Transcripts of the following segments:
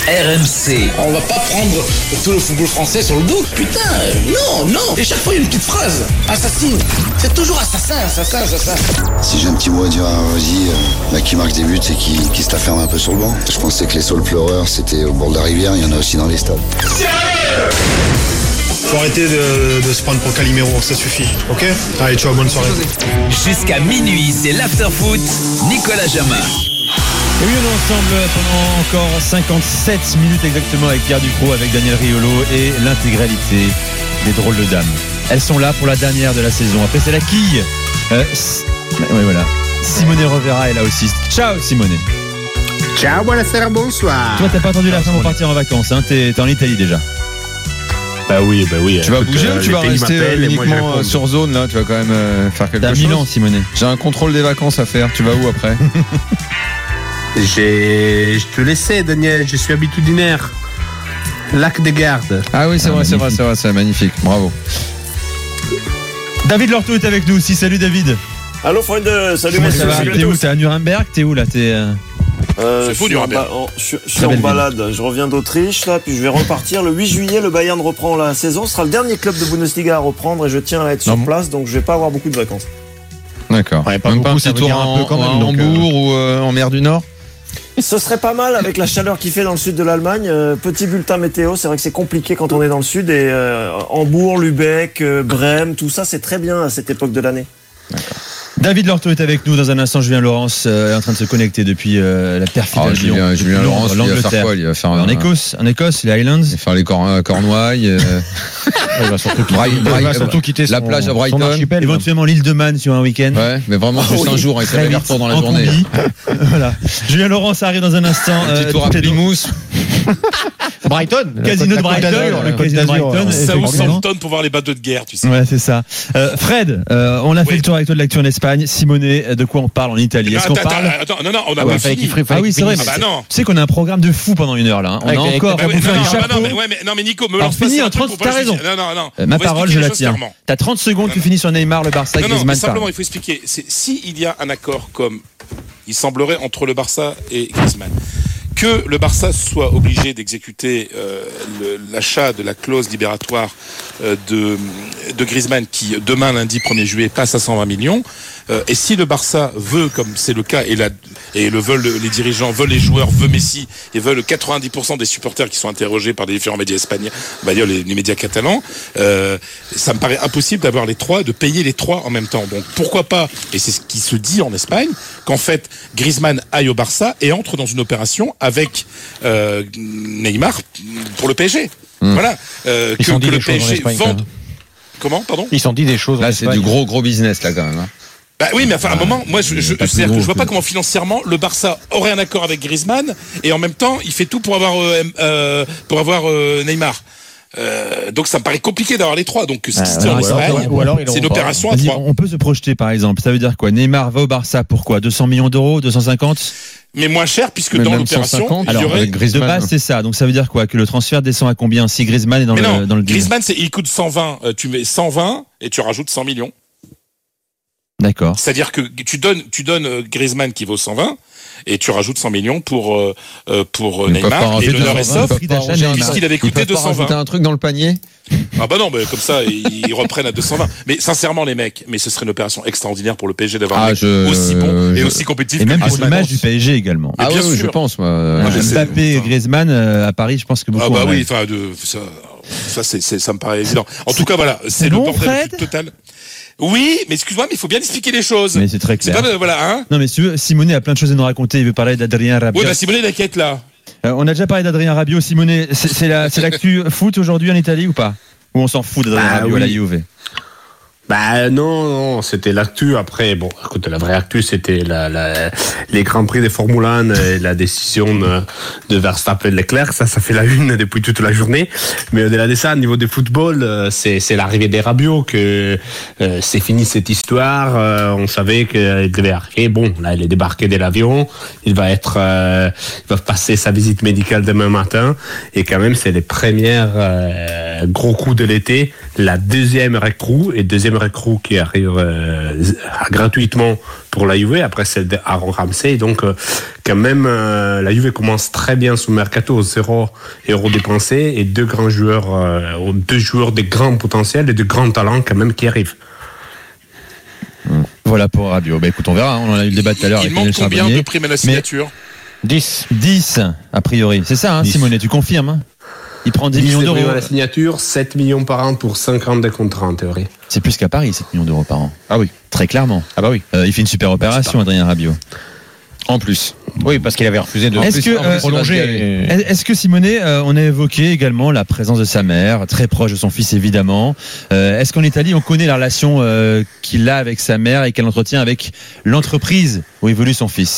RMC. On va pas prendre tout le football français sur le dos. Putain, non. Et chaque fois, il y a une petite phrase. Assassine. C'est toujours assassin. Si j'ai un petit mot à dire à Rosy, qui marque des buts et qui se la ferme un peu sur le banc. Je pensais que les saules pleureurs, c'était au bord de la rivière. Il y en a aussi dans les stades. Faut arrêter de se prendre pour Calimero, ça suffit. Ok ? Allez, ciao, bonne soirée. Jusqu'à minuit, c'est l'after-foot. Nicolas Jamin. Et oui, on est ensemble pendant encore 57 minutes exactement avec Pierre Ducrot, avec Daniel Riolo et l'intégralité des drôles de dames. Elles sont là pour la dernière de la saison. Après, c'est la quille. Oui, voilà. Simone Rovera est là aussi. Ciao, Simone. Ciao, buonasera, bonsoir. Toi, t'as pas attendu la fin pour partir en vacances, hein. T'es en Italie déjà. Bah oui. Tu vas bouger ou tu vas rester uniquement sur zone là? Tu vas quand même faire quelque chose. T'as Milan, Simone. J'ai un contrôle des vacances à faire. Tu vas où après? Je te laissais, Daniel. Je suis habitudinaire. Lac de Garde. Ah oui, c'est vrai, c'est magnifique. Bravo. David Lorto est avec nous aussi. Salut David. Allô Freund, salut messieurs. T'es où? T'es à Nuremberg? T'es où là? C'est fou Nuremberg. Je suis en balade, je reviens d'Autriche là, puis je vais repartir le 8 juillet. Le Bayern reprend la saison, ce sera le dernier club de Bundesliga à reprendre et je tiens à être sur place, donc je vais pas avoir beaucoup de vacances. D'accord. Ouais, même pas un petit tour en Hambourg ou en mer du Nord? Ce serait pas mal avec la chaleur qu'il fait dans le sud de l'Allemagne. Petit bulletin météo, c'est vrai que c'est compliqué quand on est dans le sud et Hambourg, Lübeck, Brême, tout ça c'est très bien à cette époque de l'année. D'accord. David Lorto est avec nous dans un instant. Julien Laurence est en train de se connecter depuis la perfide Julien Laurence, il va faire quoi? Il va faire en Écosse, les Highlands. Il va faire les Cornouailles. Il va surtout quitter la plage à Brighton. Éventuellement l'île de Man sur un week-end. Ouais, mais vraiment juste un jour. Il fait aller-retour dans la journée. Voilà. Julien Laurence arrive dans un instant. Un petit tour à Plymouth. Brighton. Casino de Brighton. Southampton pour voir les bateaux de guerre, tu sais. Ouais, c'est ça. Fred, on a fait le tour avec toi de l'actu en Espagne. Simone, de quoi on parle en Italie? Est-ce qu'on parle? Attends, non, on a pas fini. Ah oui, c'est vrai. Tu sais qu'on a un programme de fou pendant une heure là. On a encore à bouffer un chapeau. Non, mais Nico, me lance pas ça. T'as raison. Non. Ma parole, je la tiens. T'as 30 secondes, tu finis sur Neymar, le Barça, Griezmann. Non, simplement, il faut expliquer. S'il y a un accord comme il semblerait entre le Barça et Griezmann, que le Barça soit obligé d'exécuter l'achat de la clause libératoire de Griezmann qui, demain, lundi 1er juillet, passe à 120 millions. Et si le Barça veut, comme c'est le cas, et le veulent les dirigeants, veulent les joueurs, veulent Messi, et veulent 90% des supporters qui sont interrogés par des différents médias espagnols, les médias catalans, ça me paraît impossible d'avoir les trois, de payer les trois en même temps. Donc pourquoi pas, et c'est ce qui se dit en Espagne, qu'en fait Griezmann aille au Barça et entre dans une opération avec Neymar pour le PSG. Voilà. Que le PSG vende. Comment, pardon? Ils sont dit des choses. Là, c'est du gros business là quand même. Bah oui, mais enfin, à un moment, moi, je vois pas comment financièrement le Barça aurait un accord avec Griezmann et en même temps, il fait tout pour avoir Neymar. Donc ça me paraît compliqué d'avoir les trois. Donc c'est une opération à trois. On peut se projeter par exemple. Ça veut dire quoi? Neymar va au Barça pour quoi? 200 millions d'euros, 250? Mais moins cher puisque dans l'opération, il y aurait de base c'est ça. Donc ça veut dire quoi? Que le transfert descend à combien si Griezmann est dans le deal? Griezmann il coûte 120. Tu mets 120 et tu rajoutes 100 millions. D'accord. C'est-à-dire que tu donnes Griezmann qui vaut 120 et tu rajoutes 100 millions pour Neymar et l'honneur est sauf puisqu'il avait coûté 220. T'as un truc dans le panier? Ah bah non, mais comme ça ils reprennent à 220. Mais sincèrement les mecs, mais ce serait une opération extraordinaire pour le PSG d'avoir un mec aussi bon et aussi compétitif. Et même pour l'image du PSG également. Ah oui, je pense. Mbappé et Griezmann à Paris, je pense que beaucoup. Ah bah oui, enfin ça me paraît évident. En tout cas voilà, c'est le bordel total. Oui, mais excuse-moi, mais il faut bien expliquer les choses. Mais c'est très clair. C'est pas, voilà, hein. Non, mais si tu veux, Simone a plein de choses à nous raconter. Il veut parler d'Adrien Rabiot. Oui, bah Simone, la quête là. On a déjà parlé d'Adrien Rabiot. Simone, c'est l'actu foot aujourd'hui en Italie ou pas? Ou on s'en fout d'Adrien Rabiot à la Juve? Bah non, c'était l'actu. Après, bon, écoute, la vraie actu, c'était les Grands Prix de Formule 1 et la décision de Verstappen Leclerc. Ça fait la une depuis toute la journée. Mais au-delà de ça, au niveau du football, c'est l'arrivée des Rabiot que c'est fini cette histoire. On savait qu'il devait arriver. Bon, là, il est débarqué de l'avion. Il va passer sa visite médicale demain matin. Et quand même, c'est les premières gros coup de l'été, la deuxième recrue qui arrive gratuitement pour la Juve, après celle d'Aaron Ramsey. Donc quand même, la Juve commence très bien son mercato, 0 € dépensés et deux joueurs de grand potentiel et de grand talent quand même qui arrivent. Voilà pour Rabiot. Écoute, on verra, on en a eu le débat tout à l'heure. Il manque combien de primes à la signature ? 10 a priori. C'est ça, 10. Simonet, tu confirmes ? Il prend 10 millions d'euros à la signature, 7 millions par an pour 5 ans de contrat en théorie. C'est plus qu'à Paris, 7 millions d'euros par an. Ah oui. Très clairement. Ah bah oui. Il fait une super opération, Adrien Rabiot. En plus. Oui, parce qu'il avait refusé de prolonger. Est-ce que Simonet, on a évoqué également la présence de sa mère, très proche de son fils évidemment. Est-ce qu'en Italie, on connaît la relation qu'il a avec sa mère et qu'elle entretient avec l'entreprise où évolue son fils ?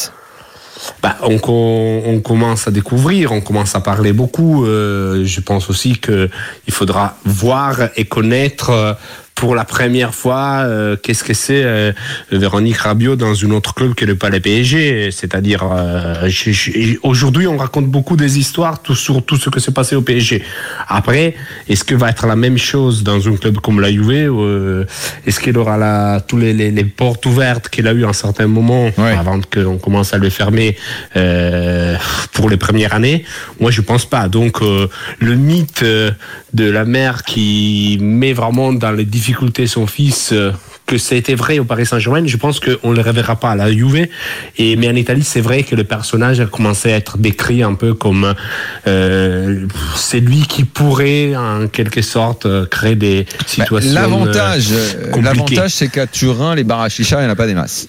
On commence à découvrir, on commence à parler beaucoup. Je pense aussi qu'il faudra voir et connaître pour la première fois qu'est-ce que c'est Véronique Rabiot dans un autre club que le Palais PSG. C'est-à-dire, aujourd'hui, on raconte beaucoup des histoires sur tout ce que s'est passé au PSG. Après, est-ce que va être la même chose dans un club comme la Juve est-ce qu'il aura tous les portes ouvertes qu'il a eu à un certain moment avant qu'on commence à le fermer pour les premières années? Moi, je pense pas. Donc, le mythe de la mère qui met vraiment dans les difficultés son fils, que ça a été vrai au Paris Saint-Germain, je pense qu'on ne le reverra pas à la Juve. Mais en Italie, c'est vrai que le personnage a commencé à être décrit un peu comme c'est lui qui pourrait, en quelque sorte, créer des situations L'avantage, c'est qu'à Turin, les bars à chicha, il n'y en a pas des masses.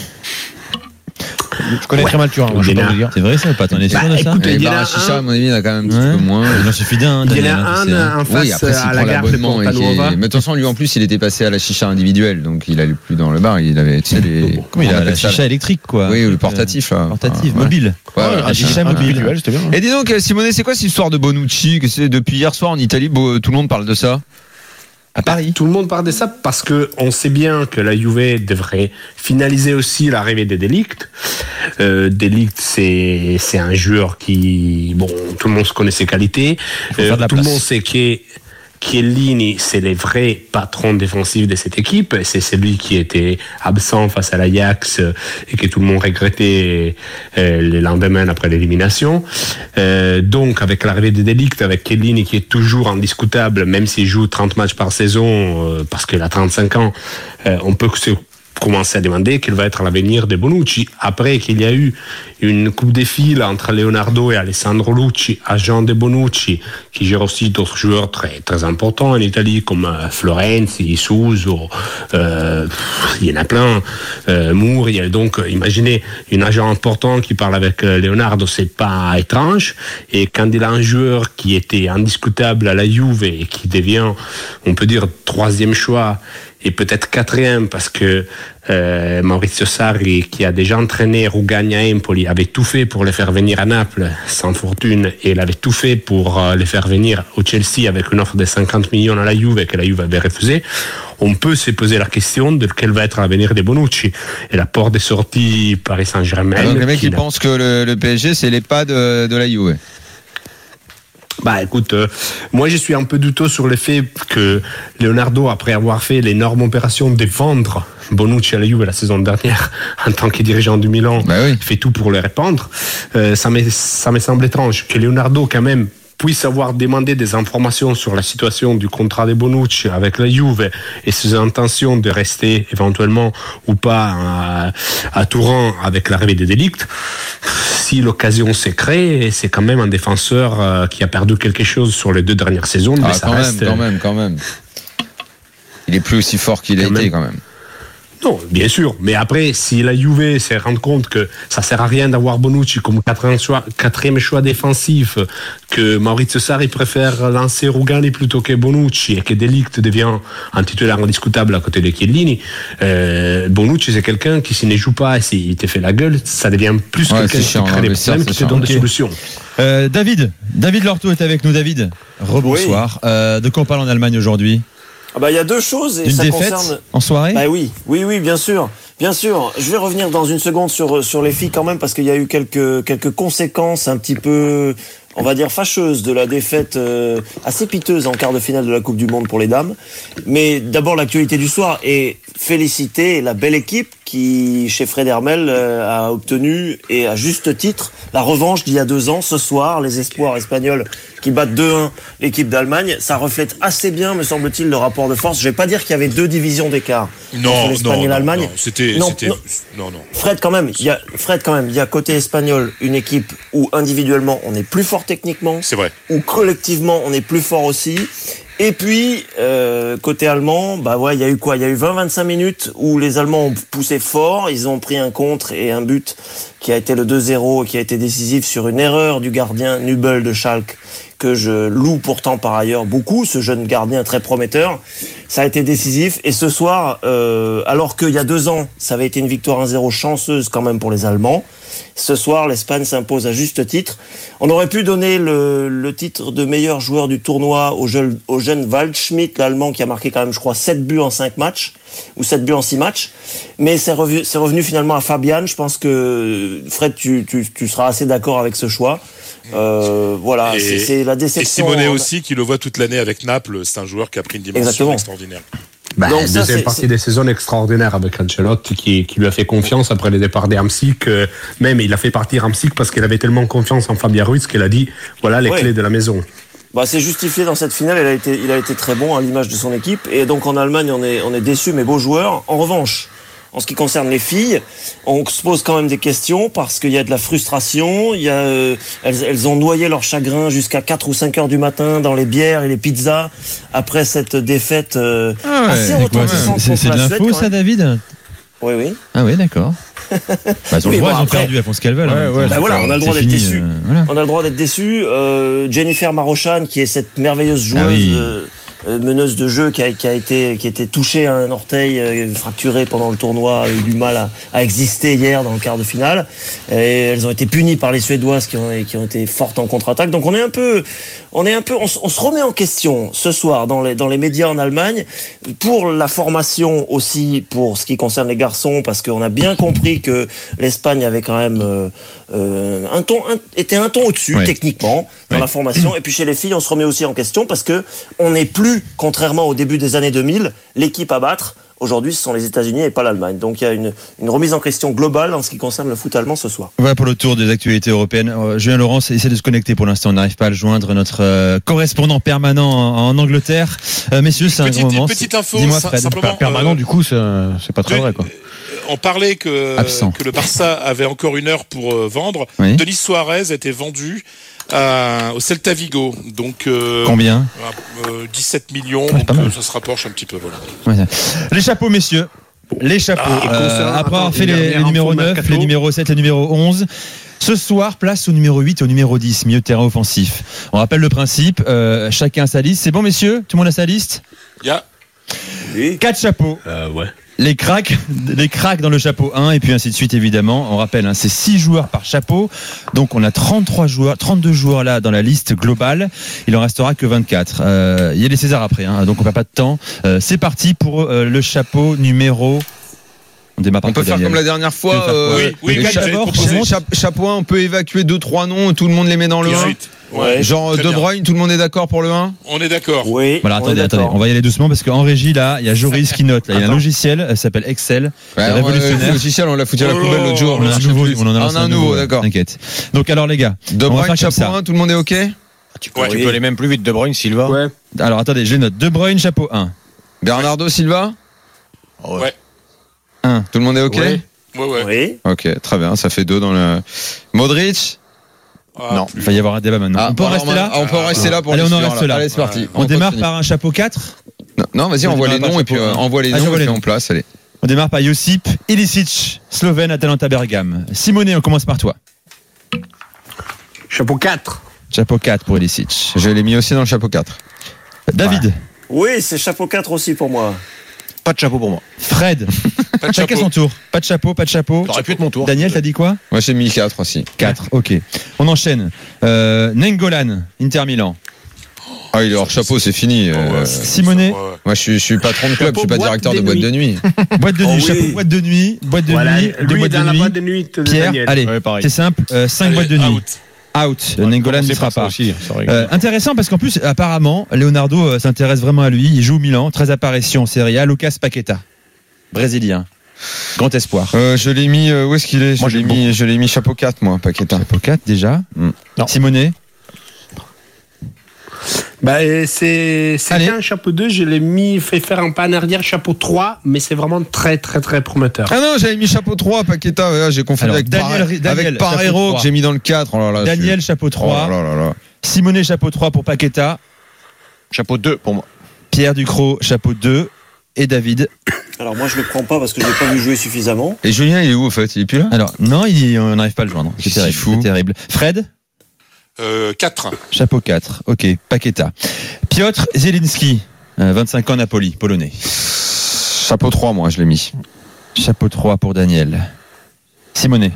Je connais très mal Turin, je peux vous dire. C'est vrai ça, pas t'en es sûr de ça? Les bars à chicha, à mon avis, il y en a quand même un petit peu moins. Il en suffit d'un. Il y en a un en face à la gare de Porta-Nuova. Mais de toute façon, lui en plus, il était passé à la chicha individuelle, donc il allait plus dans le bar. Il avait, tu sais, comment il a la chicha électrique, quoi. Oui, ou le portatif. Portatif, mobile. La chicha mobile. Et dis donc, Simonet, c'est quoi cette histoire de Bonucci? Depuis hier soir en Italie, tout le monde parle de ça. À Paris. Tout le monde parle de ça parce que on sait bien que la Juve devrait finaliser aussi l'arrivée de De Ligt. De Ligt, c'est un joueur qui, tout le monde connaît ses qualités. Tout le monde sait Chiellini, c'est le vrai patron défensif de cette équipe. C'est celui qui était absent face à l'Ajax et que tout le monde regrettait le lendemain après l'élimination. Donc, avec l'arrivée de De Ligt, avec Chiellini qui est toujours indiscutable, même s'il joue 30 matchs par saison, parce qu'il a 35 ans, on peut se commencer à demander quel va être l'avenir de Bonucci. Après qu'il y a eu une coupe de fil entre Leonardo et Alessandro Lucci, agent de Bonucci, qui gère aussi d'autres joueurs très, très importants en Italie, comme Florenzi, Suso, il y en a plein, Moore. Donc, imaginez, un agent important qui parle avec Leonardo, c'est pas étrange. Et quand il a un joueur qui était indiscutable à la Juve et qui devient, on peut dire, 3e choix, et peut-être 4e parce que Maurizio Sarri, qui a déjà entraîné Rugani à Empoli, avait tout fait pour le faire venir à Naples sans fortune, et il avait tout fait pour le faire venir au Chelsea avec une offre de 50 millions à la Juve que la Juve avait refusé. On peut se poser la question de quel va être l'avenir de Bonucci et la porte de sortie Paris Saint-Germain. Donc les mecs ils pensent que le PSG c'est l'EHPAD de la Juve. Écoute, moi je suis un peu douteux sur le fait que Leonardo, après avoir fait l'énorme opération de vendre Bonucci à la Juve la saison dernière en tant que dirigeant du Milan, fait tout pour le répandre. Ça me semble étrange que Leonardo quand même puisse avoir demandé des informations sur la situation du contrat de Bonucci avec la Juve et ses intentions de rester éventuellement ou pas à Turin avec l'arrivée de De Ligt. Si l'occasion s'est créée, c'est quand même un défenseur qui a perdu quelque chose sur les 2 dernières saisons. Mais ça reste... quand même. Il est plus aussi fort qu'il a été quand même. Non, bien sûr. Mais après, si la Juve se rend compte que ça sert à rien d'avoir Bonucci comme 4e choix défensif, que Maurizio Sarri préfère lancer Rugani plutôt que Bonucci et que De Ligt devient un titulaire indiscutable à côté de Chiellini, Bonucci c'est quelqu'un qui s'il ne joue pas et s'il te fait la gueule, ça devient plus quelqu'un qui crée des problèmes, qui te donne des solutions. David Lorto est avec nous. David, rebonsoir. De quoi on parle en Allemagne aujourd'hui? Il y a 2 choses et une ça défaite concerne. En soirée. Oui, bien sûr. Je vais revenir dans une seconde sur les filles quand même parce qu'il y a eu quelques conséquences un petit peu on va dire, fâcheuse de la défaite assez piteuse en quart de finale de la Coupe du Monde pour les dames. Mais d'abord, l'actualité du soir est féliciter la belle équipe qui, chez Fred Hermel, a obtenu, et à juste titre, la revanche d'il y a 2 ans. Ce soir, les espoirs espagnols qui battent 2-1 l'équipe d'Allemagne, ça reflète assez bien, me semble-t-il, le rapport de force. Je vais pas dire qu'il y avait 2 divisions d'écart entre l'Espagne et l'Allemagne. Non. Fred, quand même, il y a côté espagnol une équipe où individuellement on est plus fort techniquement, c'est vrai, où collectivement on est plus fort aussi. Et puis, côté allemand, il y a eu quoi ? Il y a eu 20-25 minutes où les Allemands ont poussé fort, ils ont pris un contre et un but qui a été le 2-0, qui a été décisif sur une erreur du gardien Nübel de Schalke, que je loue pourtant par ailleurs beaucoup, ce jeune gardien très prometteur. Ça a été décisif. Et ce soir, alors qu'il y a 2 ans, ça avait été une victoire 1-0 chanceuse quand même pour les Allemands, ce soir, l'Espagne s'impose à juste titre. On aurait pu donner le titre de meilleur joueur du tournoi au jeune Waldschmidt, l'Allemand, qui a marqué quand même, je crois, 7 buts en 5 matchs, ou 7 buts en 6 matchs. Mais c'est revenu finalement à Fabian. Je pense que, Fred, tu seras assez d'accord avec ce choix. Voilà, c'est la déception. Et Simone aussi, qui le voit toute l'année avec Naples, c'est un joueur qui a pris une dimension extraordinaire. Donc, deuxième partie des saisons extraordinaires avec Ancelotti qui lui a fait confiance après le départ d'Hamsik. Même il a fait partir Hamsik parce qu'il avait tellement confiance en Fabien Ruiz qu'il a dit voilà les clés de la maison. C'est justifié dans cette finale. Il a été très bon à l'image de son équipe. Et donc en Allemagne on est déçus, mais beaux joueurs. En revanche, en ce qui concerne les filles, on se pose quand même des questions parce qu'il y a de la frustration. Elles ont noyé leur chagrin jusqu'à 4 ou 5 heures du matin dans les bières et les pizzas après cette défaite assez retentissante. C'est de l'info, ça, David ? Oui. Ah oui, d'accord. Elles ont perdu, elles font ce qu'elles veulent. Voilà, on a le droit d'être déçus. On a le droit d'être déçus. Jennifer Marochan, qui est cette merveilleuse joueuse. Meneuse de jeu qui a été touchée à un orteil, fracturé pendant le tournoi, a eu du mal à exister hier dans le quart de finale. Et elles ont été punies par les Suédoises qui ont été fortes en contre-attaque. Donc on se remet en question ce soir dans les médias en Allemagne pour la formation aussi, pour ce qui concerne les garçons, parce qu'on a bien compris que l'Espagne avait quand même était un ton au-dessus techniquement dans la formation. Et puis chez les filles, on se remet aussi en question parce que on n'est plus, contrairement au début des années 2000, l'équipe à battre. Aujourd'hui, ce sont les États-Unis et pas l'Allemagne. Donc il y a une remise en question globale en ce qui concerne le foot allemand ce soir. Voilà pour le tour des actualités européennes. Julien Laurence essaie de se connecter pour l'instant. On n'arrive pas à le joindre, notre correspondant permanent en Angleterre. Messieurs, c'est un grand moment. Petite info, dis-moi, Fred. simplement. Permanent, du coup, c'est pas très vrai, quoi. On parlait que le Barça avait encore 1 heure pour vendre. Oui. Denis Suarez a été vendu au Celta Vigo. Donc combien 17 millions. Donc ça se rapproche un petit peu. Voilà. Les chapeaux, messieurs. Les chapeaux. Après avoir fait les numéros 9, les numéros 7, les numéros 11. Ce soir, place au numéro 8 et au numéro 10, milieu de terrain offensif. On rappelle le principe, chacun sa liste. C'est bon, messieurs ? Tout le monde a sa liste ? 4 chapeaux. Ouais. Les cracks dans le chapeau 1 et puis ainsi de suite évidemment. On rappelle, c'est 6 joueurs par chapeau. Donc on a 32 joueurs là dans la liste globale. Il en restera que 24. Il y a les Césars après, donc on perd pas de temps. C'est parti pour le chapeau numéro... On peut faire comme la dernière fois. Chapeau 1, on peut évacuer 2-3 noms, tout le monde les met dans le 1. Ouais, genre De Bruyne, tout le monde est d'accord pour le 1 ? On est d'accord. Oui. Voilà, attendez, on va y aller doucement parce qu'en régie là, il y a Joris qui note. Là, il y a un logiciel, ça s'appelle Excel. Révolutionnaire. Le logiciel, on l'a foutu à la poubelle l'autre jour. On en a un nouveau, d'accord. T'inquiète. Donc alors les gars, De Bruyne, chapeau 1, tout le monde est OK ? Tu peux aller même plus vite, De Bruyne, Silva. Ouais. Alors attendez, je les note. De Bruyne, chapeau 1. Bernardo Silva ? Ouais. 1. Tout le monde est OK ? Ouais. Oui. OK, très bien, ça fait 2 dans le... Modric ? Non, il va y avoir un débat maintenant. On peut en rester là ? On peut en rester là pour Allez, on en reste là. Allez, c'est parti. On démarre par un chapeau 4 ? Non, vas-y, envoie les noms et puis envoie les noms et puis on place, allez. On démarre par Josip Ilicic, Slovène, Atalanta Bergame. Simone, on commence par toi. Chapeau 4. Chapeau 4 pour Ilicic. Je l'ai mis aussi dans le chapeau 4. David. Oui, c'est chapeau 4 aussi pour moi. Pas de chapeau pour moi. Fred. Chacun son tour. Pas de chapeau. Ça aurait pu être mon tour. Daniel, t'as dit quoi ? Moi, j'ai mis 4 aussi. 4, ok. On enchaîne. Nengolan, Inter Milan. Ah, il est hors chapeau, c'est fini. Simone. Moi, je suis patron de club, je suis pas directeur de boîte de nuit. Boîte de nuit, chapeau, boîte de nuit, Lui, dans la boîte de nuit de Pierre, Daniel. allez, c'est simple, 5 boîtes de nuit. out. Nengolan n'y sera pas. Aussi, intéressant parce qu'en plus, apparemment, Leonardo s'intéresse vraiment à lui. Il joue au Milan, 13 apparitions en Serie A. Lucas Paqueta, brésilien. Grand espoir. Je l'ai mis. Où est-ce qu'il est? Je l'ai mis chapeau 4, moi, Paqueta. Chapeau 4 déjà. Simonet. C'est un chapeau 2, je l'ai fait faire un pas en arrière, chapeau 3, mais c'est vraiment très très très prometteur. Ah non, j'avais mis chapeau 3, Paqueta, j'ai confondu avec Parreiro que j'ai mis dans le 4. Oh là là, Daniel, chapeau 3. Oh là là là. Simonet, chapeau 3 pour Paqueta. Chapeau 2 pour moi. Pierre Ducrot, chapeau 2. Et David. Alors moi je le prends pas parce que je l'ai pas vu jouer suffisamment. Et Julien, il est où en fait? Il est plus là? Alors non, on n'arrive pas à le joindre. C'est terrible. C'est terrible. Fred? 4. Chapeau 4, ok. Paqueta. Piotr Zielinski, 25 ans, Napoli, polonais. Chapeau 3, moi, je l'ai mis. Chapeau 3 pour Daniel. Simonet.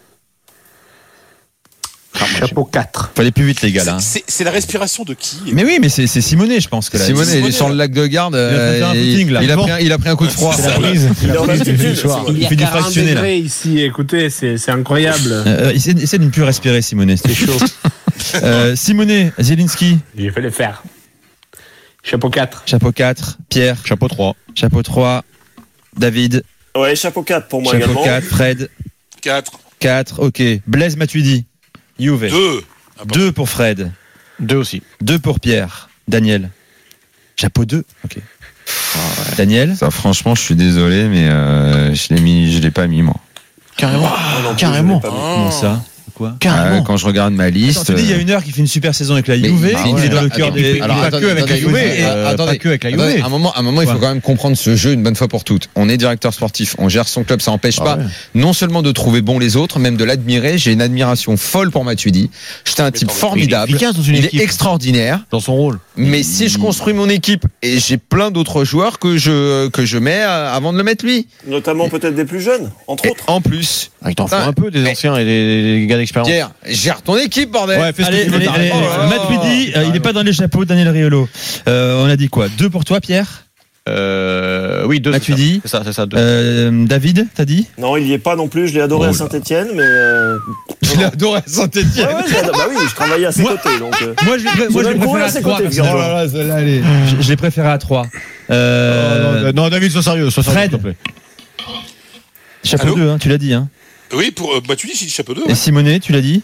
Chapeau 4. Faut aller plus vite, les gars, là. C'est la respiration de qui? Mais oui, mais c'est Simonet, je pense que là. Simonet, il est sur le lac de Garde. Il a pris un coup de froid. C'est la brise. Il fait du fractionné, là. Ici, écoutez, c'est incroyable. Essaie de ne plus respirer, Simonet. C'était chaud. Simonet, Zielinski. J'ai fait le faire. Chapeau 4. Chapeau 4. Pierre. Chapeau 3. Chapeau 3. David. Ouais, chapeau 4 pour moi chapeau également. Chapeau 4. Fred. 4, ok. Blaise Matuidi. Juve. 2 pour Fred. 2 aussi. 2 pour Pierre. Daniel. Chapeau 2. Ok. Daniel. Ça, franchement, je suis désolé, mais je l'ai pas mis, moi. Carrément. Carrément. Comment ça? Quoi? Quand je regarde ma liste. Attends, tu dis il y a une heure qu'il fait une super saison avec la Juve, il est dans le cœur des. Pas que avec la Juve. À un moment, il faut quand même comprendre ce jeu une bonne fois pour toutes. On est directeur sportif, on gère son club, ça n'empêche pas non seulement de trouver bon les autres, même de l'admirer. J'ai une admiration folle pour Matuidi. J'étais un type formidable. Il est extraordinaire dans son rôle. Mais si je construis mon équipe et j'ai plein d'autres joueurs que je mets avant de le mettre lui. Notamment peut-être des plus jeunes, entre autres. En plus. Il t'en faut un peu des anciens et des gars d'expérience. Pierre, gère ton équipe, bordel. Ouais, allez. Matuidi, il n'est pas dans les chapeaux, Daniel Riolo. On a dit quoi? 2 pour toi, Pierre? Oui, 2. Matuidi. C'est ça, 2. David, t'as dit? Non, il y est pas non plus. Je l'ai adoré à Saint-Etienne, mais. Je l'ai adoré à Saint-Etienne. Bah oui, je travaillais à ses côtés. Donc, moi, je l'ai préféré à 3. Je l'ai préféré à 3. Non, David, sois sérieux, Fred. S'il te plaît. Chapeau 2, hein, tu l'as dit. Hein. Oui, pour Matuidi, c'est chapeau 2. Et Simonet, tu l'as dit?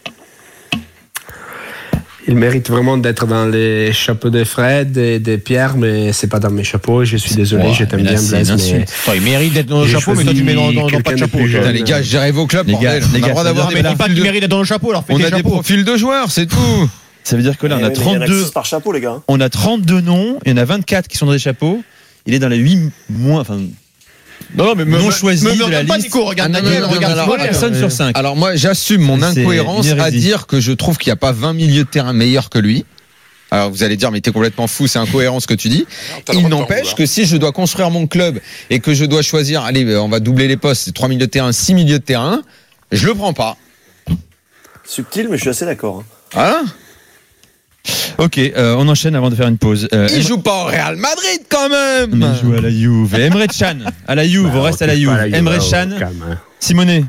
Il mérite vraiment d'être dans les chapeaux de Fred et de Pierre, mais c'est pas dans mes chapeaux. Je suis désolé, je t'aime bien, Blaise. Mais... il mérite d'être dans le chapeau, mais toi tu mets dans pas de chapeau. Les gars, gérez vos clubs, bordel. On a le droit d'avoir des profils. Il mérite d'être dans le chapeau, alors on a des profils de joueurs, c'est tout. Ça veut dire que là, on a 32. par chapeau, les gars. On a 32 noms, il y en a 24 qui sont dans les chapeaux. Il est dans les 8 moins. Enfin. Non, mais non choisi de la liste. Nico, regarde personne sur 5. Alors moi, j'assume mon incohérence à dire que je trouve qu'il n'y a pas 20 milieux de terrain meilleurs que lui. Alors vous allez dire, mais t'es complètement fou, c'est incohérent ce que tu dis. Il n'empêche que si je dois construire mon club et que je dois choisir, allez, on va doubler les postes, c'est 3 milieux de terrain, 6 milieux de terrain, je le prends pas. Subtil, mais je suis assez d'accord. Voilà. Ok, on enchaîne avant de faire une pause. Il joue pas au Real Madrid quand même. Mais il joue à la Juve. Emre Can, à la Juve, on reste à la Juve. Emre Can, Simonet.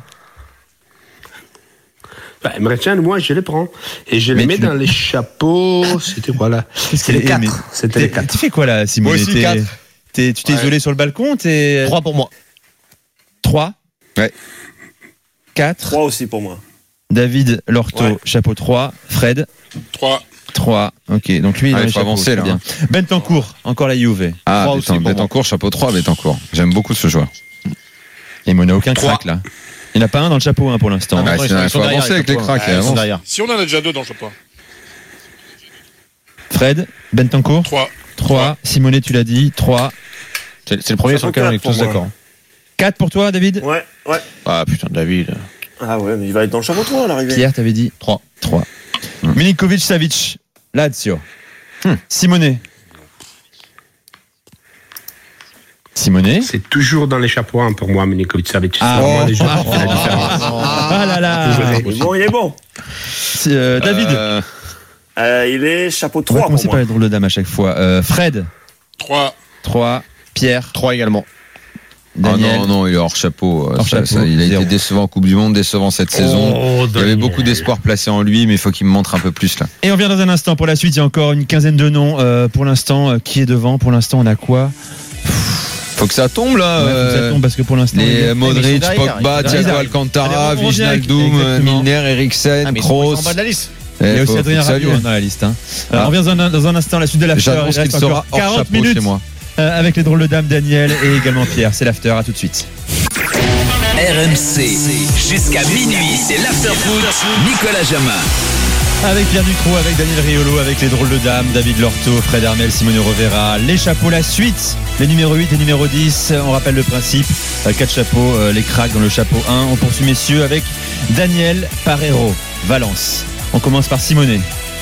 Emre Can, moi je les prends et je les mets dans les chapeaux. C'était quoi là? C'était les 4. C'était les 4. Tu fais quoi là, Simonet? Moi aussi 4. Tu t'es isolé sur le balcon? 3 pour moi. 3. Ouais. 4. 3 aussi pour moi. David Lorto, chapeau 3. Fred. 3, ok. Donc lui, il faut avancer là. Bien. Bentancourt, encore la Juve. Ah, Bentancourt, chapeau 3, Bentancourt. J'aime beaucoup ce joueur. Et on n'a aucun crack là. Il n'y en a pas un dans le chapeau pour l'instant. Il faut avancer avec les cracks. Si on en a déjà 2 dans le chapeau. Fred, Bentancourt. 3. Simonet, tu l'as dit. 3. C'est le premier sur lequel on est tous d'accord. 4 pour toi, David? Ouais. Ah putain, David. Ah ouais, mais il va être dans le chapeau 3 à l'arrivée. Pierre, t'avais dit 3. Milinkovic-Savic, Lazio. Simonet. C'est toujours dans les chapeaux pour moi, Milinkovic-Savic. Ah là là. Il est bon. David. Il est chapeau 3. On va commencer par les drôles de dames à chaque fois. Fred. 3. Pierre. 3 également. Daniel. Non, il est hors chapeau. Chapeau, il a 0. été décevant en Coupe du Monde, décevant cette saison. Il y avait beaucoup d'espoir placé en lui, mais il faut qu'il me montre un peu plus là. Et on vient dans un instant pour la suite. Il y a encore une quinzaine de noms. Pour l'instant, qui est devant? Pour l'instant, on a quoi? Faut que ça tombe là. Ouais, faut que ça tombe parce que pour l'instant, les Modric, Pogba, Thiago Alcantara, Wijnaldum, Milner, Eriksen, Kroos. En bas de la liste. Il y a aussi Adrien Rabiot dans la liste. On revient dans un instant la suite de l'after. J'annonce qu'il sera hors 40 chapeau minutes chez moi. Avec les drôles de dames Daniel et également Pierre. C'est l'after. À tout de suite. RMC, jusqu'à minuit, c'est l'after-foot. Nicolas Jamin. Avec Pierre Ducrot, avec Daniel Riolo, avec les drôles de dames, David Lorto, Fred Hermel, Simone Rovera, les chapeaux, la suite, les numéros 8 et numéro 10. On rappelle le principe, 4 chapeaux, les cracks dans le chapeau 1. On poursuit messieurs avec Daniel Parreiro, Valence. On commence par Simone.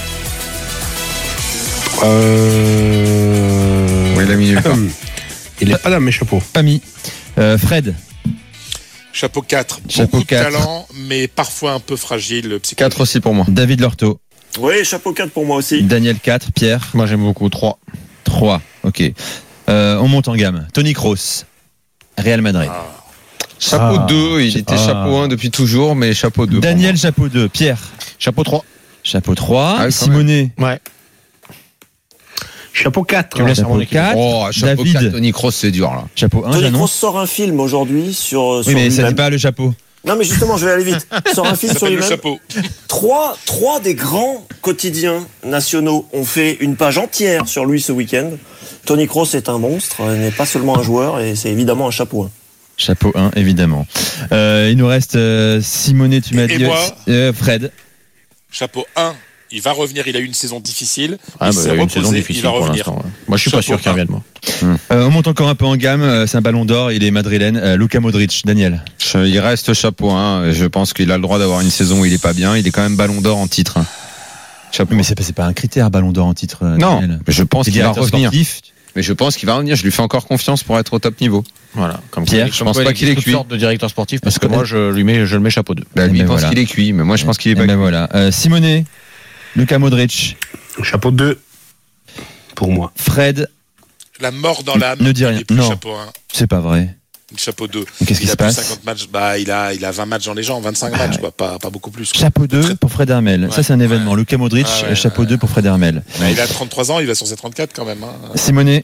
Oui, il a mis nulle part. Il est pas dans mes chapeaux. Pas mis. Fred. Chapeau 4. Chapeau Beaucoup 4. de talent, mais parfois un peu fragile psychologiquement. 4 aussi pour moi. David Lorto. Oui, chapeau 4 pour moi aussi. Daniel 4. Pierre. Moi, j'aime beaucoup 3. 3. Ok. On monte en gamme. Tony Kroos. Real Madrid. Chapeau 2, il était chapeau 1 depuis toujours, mais chapeau 2. Daniel, chapeau 2. Pierre. Chapeau 3. Chapeau 3. Ah oui, Simone. Ouais. Chapeau 4. Tu me laisses à mon Chapeau équipe. 4. Oh, chapeau David. 4, Tony Kroos, c'est dur là. Chapeau 1, Tony Kroos j'annonce. sort un film aujourd'hui sur Oui, mais ça lui-même. dit pas le chapeau. Non, mais justement, je vais aller vite. Sort un film Ça sur s'appelle le lui-même. chapeau. Trois des grands quotidiens nationaux ont fait une page entière sur lui ce week-end. Tony Kroos est un monstre, il n'est pas seulement un joueur, et c'est évidemment un chapeau 1. Chapeau 1, évidemment. Il nous reste Simone, tu m'as Et dit. moi Fred. Chapeau 1. Il va revenir, il a eu une saison difficile. Ah, il bah, s'est il a eu une reposé, saison il difficile va pour revenir. l'instant. Moi, je suis pas Chapeau sûr qu'il revienne, moi. On monte encore un peu en gamme. C'est un ballon d'or. Il est madrilène. Luka Modric. Daniel. Il reste chapeau 1. Je pense qu'il a le droit d'avoir une saison où il est pas bien. Il est quand même ballon d'or en titre. Chapeau. Mais c'est pas un critère, ballon d'or en titre. Non, Daniel. je pense C'est qu'il va directeur revenir. sportif. Mais je pense qu'il va revenir. Je lui fais encore confiance pour être au top niveau. Voilà. Comme Pierre, quoi, je pense pas qu'il est toutes cuit. sortes de directeur sportif parce que Parce que- moi, je le mets chapeau 2. Bah, lui ben pense voilà. qu'il est cuit, mais moi je pense qu'il est pas Ben cuit. voilà. Simone. Luka Modric. Chapeau 2. Pour moi. Fred. La mort dans l'âme. Ne dis rien. Il est plus Non. chapeau 1. C'est pas vrai. Chapeau 2. Mais qu'est-ce qui Il se a plus passe 50 matchs. Bah, il a 20 matchs dans les jambes, 25 matchs, quoi. Pas beaucoup plus. Quoi. Chapeau 2 pour Fred Hermel. Ouais. Ça, c'est un événement. Ouais. Luka Modric. Ouais, chapeau ouais. 2 pour Fred Hermel. Il a 33 ans, il va sur ses 34 quand même. Hein. Simone.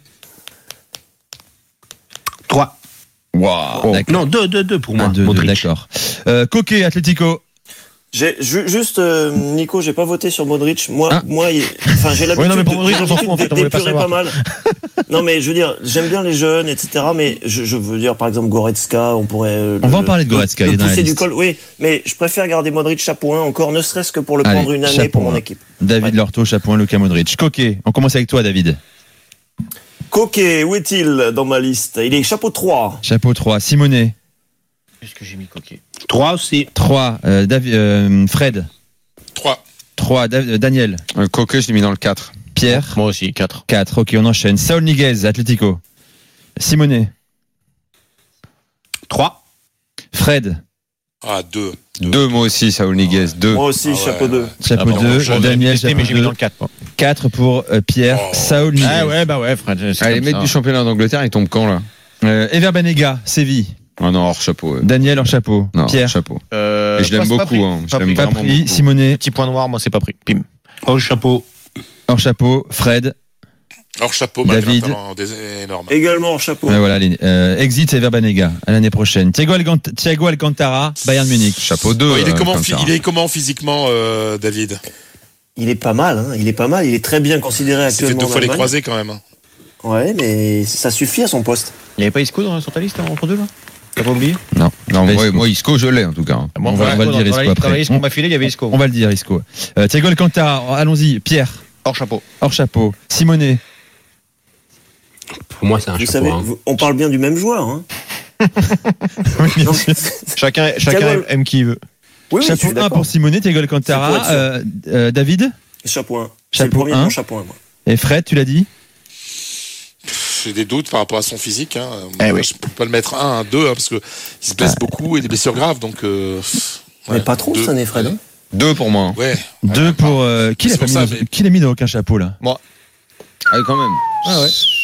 3. Wow. D'accord. Non, 2 pour moi. 2, Modric. d'accord. Coquet, Atlético. Juste, Nico, j'ai pas voté sur Modric. Moi, j'ai l'habitude Ouais, non, mais pour Modric, on s'en fout, en fait, on voulait pas d'épurer savoir. pas mal. Non, mais je veux dire, j'aime bien les jeunes, etc. Mais je veux dire, par exemple, Goretzka, on pourrait. On va en parler de Goretzka, il est dans la pousser du liste. col, oui. Mais je préfère garder Modric chapeau 1 encore, ne serait-ce que pour le Allez, prendre une année chapeau pour mon 1. équipe. David Ouais. Lorto, chapeau 1, Luka Modric. Coquet, on commence avec toi, David. Coquet, où est-il dans ma liste? Il est chapeau 3. Chapeau 3. Simone. Qu'est-ce que j'ai mis coquet 3 aussi. 3. Fred. 3. 3. Daniel. Coquet, je l'ai mis dans le 4. Pierre. Moi aussi, 4. 4. Ok, on enchaîne. Saul Niguez, Atlético. Simone. 3. Fred. Ah, 2. 2 moi aussi, Saul Niguez. 2. Moi aussi, chapeau 2. Chapeau 2. Daniel, chapeau mais j'ai mis 2. dans le 4. moi. 4 pour Pierre. Oh. Saul Niguez. Ah ouais, bah ouais, Fred. c'est Allez, comme mec ça. du championnat d'Angleterre, il tombe quand là? Ever Banega, Séville. Ah non, hors chapeau. Daniel, hors chapeau. Non, Pierre. chapeau. Et je moi, l'aime c'est pas beaucoup. pris. Hein. Je Pas l'aime pris. Pas vraiment pris. beaucoup. Simone. Petit point noir, moi, c'est pas pris. Pim. Oh, chapeau. Hors chapeau. Fred. Hors chapeau, malgré David. un talent énorme. Également chapeau. Ouais, voilà, exit Ever Banega à l'année prochaine. Thiago Alcantara, Bayern Munich. Chapeau 2. Il est comment physiquement, David? Il est pas mal, hein. Il est pas mal. Il est très bien considéré Il s'est fait actuellement. 2 fois les en Allemagne. croisés quand même. Hein. Ouais, mais ça suffit à son poste. Il n'y avait pas Isco sur ta liste entre deux, là T'as pas oublié Non, Isco. moi, Isco, je l'ai en tout cas. Moi, On va le dire, Isco, après. Dans la liste qu'on m'a filé, il y avait Isco. On va le dire, Isco. Thiago Alcantara, allons-y. Pierre. Hors chapeau. Hors chapeau. Simone. Pour moi, c'est un Vous chapeau. savez, Hein. on parle bien du même joueur. Hein. Oui, bien Non. sûr. Chacun Thiago- aime qui il veut. Oui, je Chapeau suis 1 d'accord. pour Simone, Thiago Alcantara. C'est pour David. Chapeau 1. C'est le Chapeau premier 1. pour chapeau 1. Moi. Et Fred, tu l'as dit. J'ai des doutes par rapport à son physique. Hein. Eh Moi, oui. je peux pas le mettre 1, 2, hein, parce que il se blesse beaucoup et des blessures graves. Donc, Mais pas trop cette année, Fred. Hein. 2 pour moi. Ouais. 2 pour. Qui l'a C'est pas pour mis ça, dans- mais- qui l'a mis dans aucun chapeau là? Ah, quand même. Ah ouais.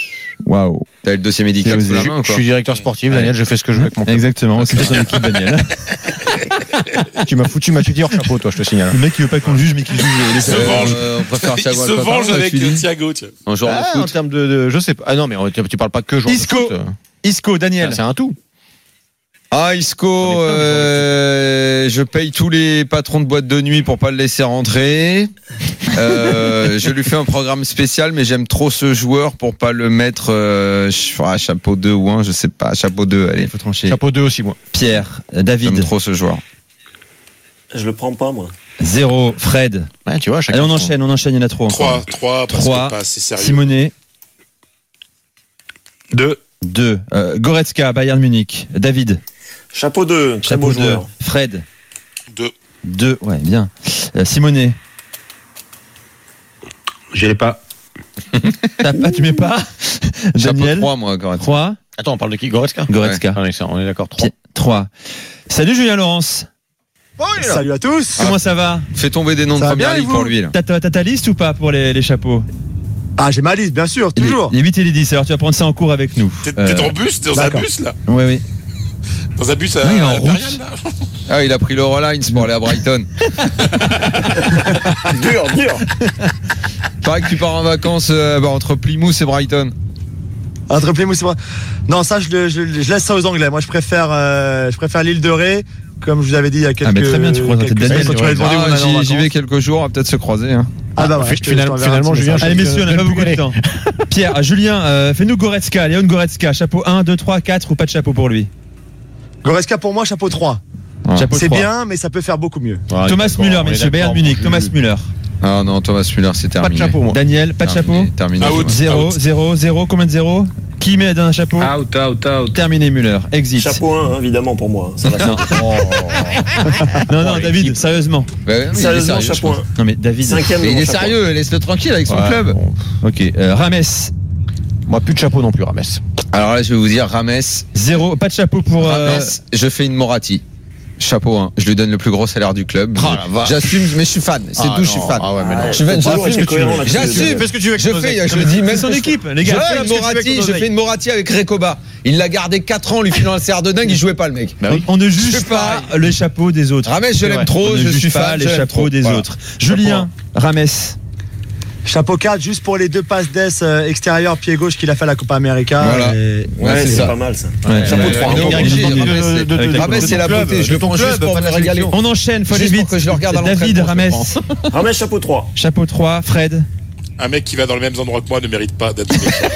Waouh. T'as le dossier médical sous la main, quoi. Je suis directeur sportif, Daniel, je fais ce que je veux avec mon club. Exactement, c'est ton équipe, Daniel. Tu m'as tué hors chapeau, toi, je te signale. Le mec qui veut pas qu'on le juge, mais qui juge les se venge. On préfère Il se venge avec Thiago, tiens. Un joueur de foot. En termes de je sais pas. Ah non, mais tu parles pas que joueur de foot. Isco, Daniel. C'est un tout. Ah, Isco, je paye tous les patrons de boîte de nuit pour pas le laisser rentrer. Je lui fais un programme spécial, mais j'aime trop ce joueur pour pas le mettre chapeau 2 ou 1, je sais pas, chapeau 2, allez. Il faut trancher. Chapeau 2 aussi, moi. Pierre, David. J'aime trop ce joueur. Je le prends pas, moi. 0, Fred. Ouais, tu vois, allez, on enchaîne, il y en a trop. 3, parce que pas assez sérieux. Simonet. 2. Goretzka, Bayern Munich. David. Chapeau 2, très beau joueur. Fred. 2, ouais, bien. Simonet. Je l'ai pas. Tu mets pas Daniel. 3, moi, Goretzka. 3. Attends, on parle de qui? Goretzka. Ouais. On est d'accord, 3. Salut Julien Laurence. Salut à tous. Comment ça va? Fais tomber des noms de première ligue pour lui, là. T'as ta liste ou pas pour les chapeaux? Ah, j'ai ma liste, bien sûr, toujours. Les 8 et les 10, alors tu vas prendre ça en cours avec nous. T'es dans un bus, là? Oui. Dans un bus à Impérial, là. Ah, il a pris l'Eurolines pour aller à Brighton. Dur. Pareil que tu pars en vacances entre Plymouth et Brighton. Entre Plymouth et Brighton. Non, ça, je laisse ça aux Anglais. Moi, je préfère l'île de Ré. Comme je vous avais dit il y a quelques mais très bien, tu crois dans Daniel. J'y vais quelques jours, on va peut-être se croiser. Hein. Finalement, Julien. Allez, messieurs, on n'a pas beaucoup de temps. Pierre, Julien, fais-nous Goretzka, Léon Goretzka. Chapeau 1, 2, 3, 4 ou pas de chapeau pour lui? Goretzka pour moi, chapeau 3. C'est bien, mais ça peut faire beaucoup mieux. Thomas Müller, messieurs, Bayern Munich. Thomas Müller. Ah non, Thomas Müller, c'est terminé. Pas de chapeau, moi. Daniel, pas de chapeau? Terminé. 0, combien de 0? Qui met un chapeau? Out. Terminé, Müller. Exit. Chapeau 1, évidemment, pour moi. Ça va non, David, sérieusement. Sérieusement, chapeau 1. Non, mais David. Il est sérieux, laisse-le tranquille avec son club. Ok, Rames. Moi, plus de chapeau non plus, Rames. Alors là, je vais vous dire, Rames. 0, pas de chapeau pour. Rames, je fais une Moratti. Chapeau 1, je lui donne le plus gros salaire du club. J'assume, mais je suis fan. C'est tout, je suis fan. J'assume Fais ce que tu veux. Je dis même son équipe, les gars. Je fais une Moratti avec Recoba. Il l'a gardé 4 ans, lui filant un salaire de dingue, il jouait pas le mec. On ne juge pas les chapeaux des autres. Rames, je l'aime trop, je suis fan. Les chapeaux des autres. Julien, Rames. Chapeau 4, juste pour les 2 passes d'ess extérieures, pied gauche qu'il a fait à la Copa América. Voilà. C'est pas mal ça. Chapeau 3. Rames, c'est la beauté. Je le prends juste pour me régaler. On enchaîne, faut aller vite. Que je le regarde à David, Rames. Rames, chapeau 3. Chapeau 3, Fred. Un mec qui va dans les mêmes endroits que moi ne mérite pas d'être.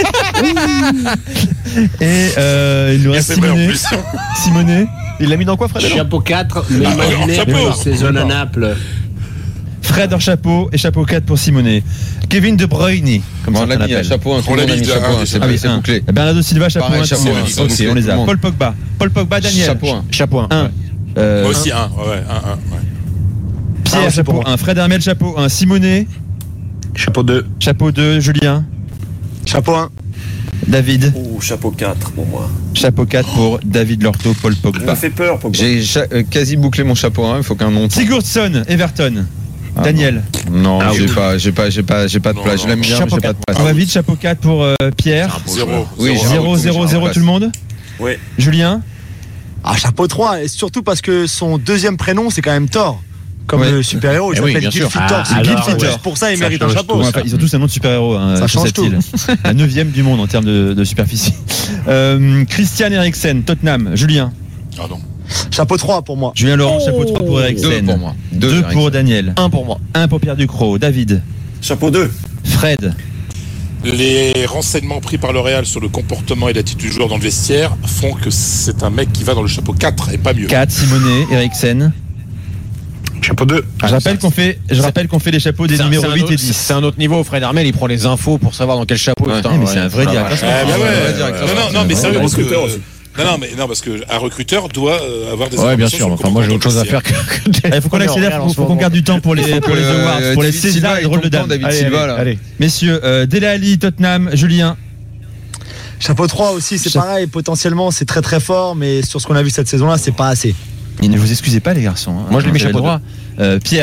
Et il nous reste Simonet. Il l'a mis dans quoi, Fred? Chapeau 4, mais imaginez une saison à Naples. Fred en chapeau et chapeau 4 pour Simonet. Kevin De Bruyne, comme ça on l'appelle. Chapeau 1, on l'a mis chapeau 1, c'est bouclé. Bernardo Silva, chapeau 1. Ok, on les a. Paul Pogba, Daniel. Chapeau 1. Moi aussi 1. Pierre, chapeau 1. Fred Hermel, chapeau 1. Simonet. Chapeau 2. Chapeau 2. Julien. Chapeau 1. David. Chapeau 4 pour moi. Chapeau 4 pour David Lorto, Paul Pogba. Ça me fait peur, Pogba. J'ai quasi bouclé mon chapeau 1, il faut qu'un nom. Sigurdsson, Everton. Daniel. Non, j'ai pas de place. Je l'aime bien, mais j'ai pas de place. On va vite, chapeau 4 pour Pierre. 0. Oui, 0 tout le monde. Oui. Julien. Chapeau 3, et surtout parce que son deuxième prénom, c'est quand même Thor. Comme le super-héros, il s'appelle Gylfi Thor. C'est Gylfi Thor. Pour ça, il mérite un chapeau. Ils ont tous un nom de super-héros. Ça change tout. La 9e du monde en termes de superficie. Christian Eriksen, Tottenham. Julien. Pardon. Chapeau 3 pour moi. Julien Laurent, chapeau 3 pour Eriksen. 2 pour moi. 2 pour Daniel. 1 pour moi. 1 pour Pierre Ducrot. David. Chapeau 2. Fred. Les renseignements pris par le Real sur le comportement et l'attitude du joueur dans le vestiaire font que c'est un mec qui va dans le chapeau 4 et pas mieux. 4, Simonet, Eriksen. Chapeau 2. Je rappelle qu'on fait les chapeaux des numéros 8 et 10. C'est un autre niveau. Fred Hermel, il prend les infos pour savoir dans quel chapeau. Mais c'est un vrai directeur. Non, mais sérieux, parce que. Non, parce qu'un recruteur doit avoir des informations. Bien sûr. Enfin, moi, j'ai autre chose à faire que. Il faut qu'on accélère, il faut qu'on garde du temps pour les awards, pour les César et drôles de dames. David Silva, là. Allez. Messieurs, Dele Alli, Tottenham, Julien. Chapeau 3 aussi, c'est pareil. Potentiellement, c'est très très fort, mais sur ce qu'on a vu cette saison-là, c'est pas assez. Ne vous excusez pas, les garçons. Moi, je l'ai mis chapeau 3. Pierre.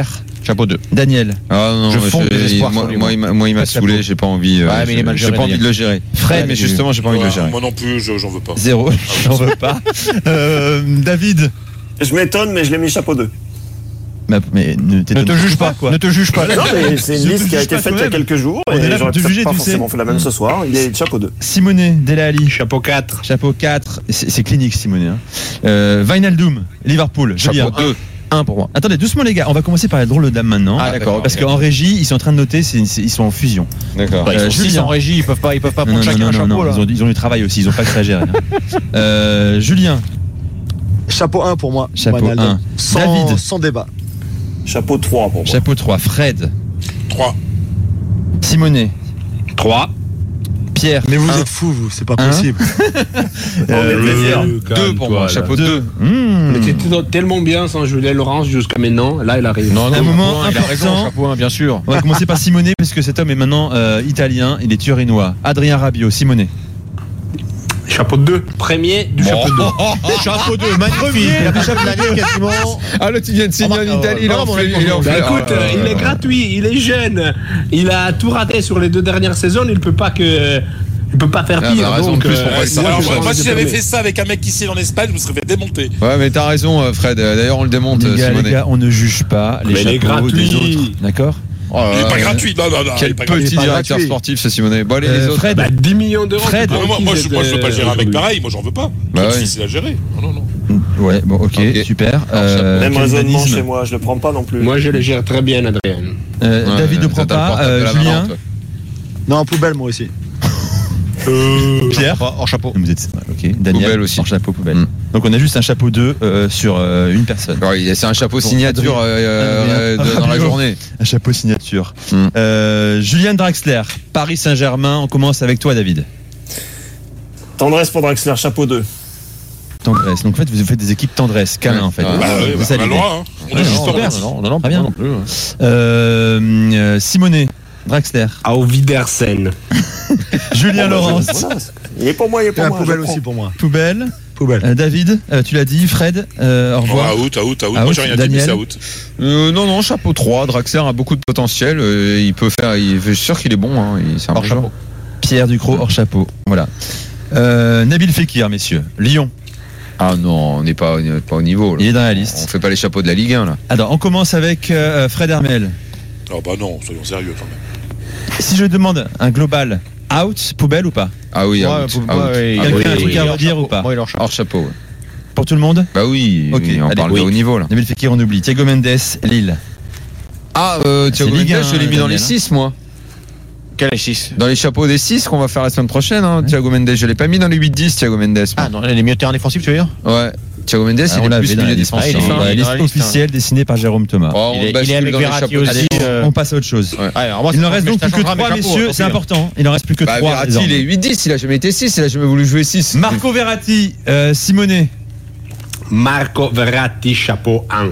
Chapeau 2. Daniel. Ah non, je fonds des espoirs. Moi, il m'a saoulé, j'ai pas envie. Mais il est mal géré, j'ai pas envie de le gérer. Fred, mais justement, j'ai pas envie de le gérer. Moi non plus, j'en veux pas. 0, j'en veux pas. David. Je m'étonne, mais je l'ai mis chapeau 2. Mais ne te juge pas, quoi. Ne te juge pas. Non, mais c'est une liste qui a été faite il y a quelques jours. On est là pour te juger, pas tu forcément sais. fait la même ce soir. Il est chapeau 2. Simonet, Delali. Chapeau 4. Chapeau 4. C'est clinique, Simonet. Wijnaldum, Liverpool. Chapeau 2. 1 pour moi. Attendez, doucement les gars, on va commencer par les drôles de dames maintenant. Ah d'accord. Parce qu'en régie, ils sont en train de noter, ils sont en fusion. D'accord. Ils sont 6 en régie, ils peuvent pas prendre chacun un chapeau là. Ils ont du travail aussi, ils ont pas que ça à gérer. Julien. Chapeau 1 pour moi. Chapeau 1. David. Sans débat. Chapeau 3 pour moi. Chapeau 3. Fred. 3. Simonet. 3. Pierre. Mais vous êtes fous, vous, c'est pas possible. 2 pour moi. Chapeau 2. C'était tellement bien sans Julien Laurence jusqu'à maintenant. Là, il arrive. Non, un moment important. Il a raison, chapeau 1, bien sûr. On va commencer par Simonet, puisque cet homme est maintenant italien, il est turinois. Adrien Rabiot. Simonet. Chapeau 2. Premier du chapeau 2. Chapeau 2, magnifique. Il a fait chapeau de l'année quasiment. Ah là, tu viens de signer en Italie. Il est gratuit, il est jeune. Il a tout raté sur les 2 dernières saisons. Il peut pas faire pire. Donc, moi, si j'avais fait ça avec un mec ici en Espagne, je me serais fait démonter. Ouais, mais t'as raison, Fred. D'ailleurs, on le démonte, Simonet. Les gars, on ne juge pas les chapeaux des autres. D'accord. Il n'est pas gratuit. Non. Quel petit directeur sportif, ce Simonet. Bon, allez, les autres. Fred. 10 millions d'euros. Fred. Moi, je veux pas gérer un mec pareil. Moi, j'en veux pas. Bah C'est difficile à gérer. Non. Ouais, bon, ok, super. Même raisonnement chez moi, je le prends pas non plus. Moi, je le gère très bien, Adrien. David ne prend pas. Julien. Non, poubelle, moi aussi. Pierre. Hors chapeau. Vous êtes ok. Daniel poubelle aussi. Hors chapeau poubelle. Donc on a juste un chapeau 2 sur une personne. Ouais, c'est un chapeau signature dans la journée. Un chapeau signature. Julien Draxler, Paris Saint-Germain. On commence avec toi, David. Tendresse pour Draxler, chapeau 2. Tendresse. Donc en fait, vous faites des équipes tendresse, câlin en fait. On a le droit. On est juste Non, très bien. non plus. Simonet, Draxler. Au Wiedersehen. Julien Laurence. Il est pour moi, Poubelle aussi pour moi. Poubelle. David, tu l'as dit. Fred, au revoir. Out. Moi, j'ai rien dit, mais c'est out. Non, chapeau 3. Draxler a beaucoup de potentiel. Il peut faire. Je suis sûr qu'il est bon. C'est un hors chapeau. Pierre Ducrot, hors chapeau. Voilà. Nabil Fekir, messieurs. Lyon. Ah non, on n'est pas au niveau. Là. Il est dans la liste. On fait pas les chapeaux de la Ligue 1 là. Alors, on commence avec Fred Hermel. Oh bah non, soyons sérieux quand même. Si je demande un global, out, poubelle ou pas? Ah oui, out. Quelqu'un a un truc à redire ou pas? Hors chapeau. Ouais. Pour tout le monde? Bah oui, ok. On parle de haut niveau là. Nabil Fekir, on oublie. Thiago Mendes, Lille. Ah, Thiago Mendes, je l'ai mis dans les 6 moi. Quel est 6? Dans les chapeaux des 6 qu'on va faire la semaine prochaine, Thiago Mendes. Je l'ai pas mis dans les 8-10, Thiago Mendes. Ah non, les milieux de terrain défensifs, tu veux dire? Ouais. Thiago Mendes, il est plus milieu défensif. La liste officielle dessinée par Jérôme Thomas. Il est avec Verratti aussi. On passe à autre chose. Il ne reste donc plus que 3, messieurs. C'est important. Il n'en reste plus que 3. Verratti, il est 8-10. Il a jamais été 6. Il a jamais voulu jouer 6. Marco Verratti, Simonet. Marco Verratti, chapeau 1.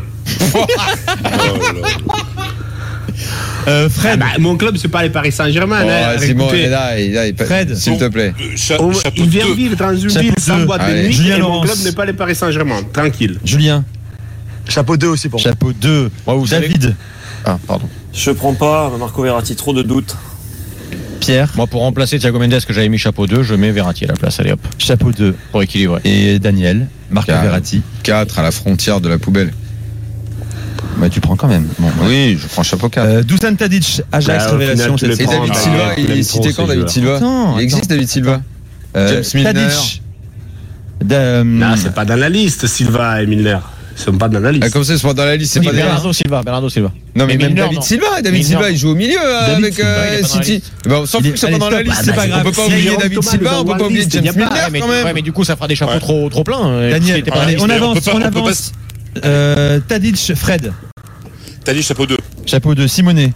Fred. Mon club, c'est pas les Paris Saint-Germain. Fred, s'il te plaît. Il vient vivre dans une ville sans boîte de nuit. Et mon club n'est pas les Paris Saint-Germain. Tranquille. Julien. Chapeau 2 aussi pour moi. Chapeau 2. David. Ah, pardon. Je prends pas Marco Verratti, trop de doutes. Pierre. Moi, pour remplacer Thiago Mendes que j'avais mis chapeau 2, je mets Verratti à la place. Allez hop. Chapeau 2. Pour équilibrer. Et Daniel. Marco Verratti. 4 à la frontière de la poubelle. Bah, tu prends quand même. Bon, oui, je prends chapeau 4. Dusan Tadic, Ajax, révélation. Et David Silva, il est cité quand David Silva? Il existe David Silva. James Milner. Non, c'est pas dans la liste, Silva et Milner. Ils sont pas dans la liste. Comme ça, ils sont pas dans la liste. C'est pas Bernardo Silva. Non, mais même David Silva. David Silva, il joue au milieu avec City. On s'en fout que c'est pas dans la liste. C'est pas grave. On peut pas oublier David Silva, on peut pas oublier James Milner quand même. Ouais, mais du coup, ça fera des chapeaux trop pleins. Daniel, on avance. Tadic, Fred. Tadic, chapeau 2. Chapeau 2, Simonet.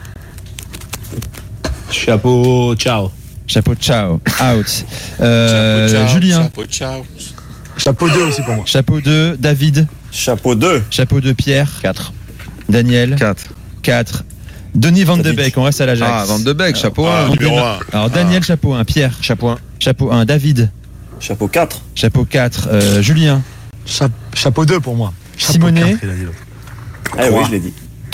Chapeau, ciao. Chapeau, ciao. Out. Julien. Chapeau, ciao. Chapeau 2 aussi pour moi. Chapeau 2, David. Chapeau 2. Chapeau 2, Pierre. 4. Daniel. 4. Denis Van de Beek, on reste à l'Ajax. Ah, Van de Beek, chapeau 1. Numéro 1. Alors, Daniel, chapeau 1. Pierre. Chapeau 1. Chapeau 1. David. Chapeau 4. Chapeau 4. Julien. Chapeau 2 pour moi. Simonet. Ah oui, je l'ai dit.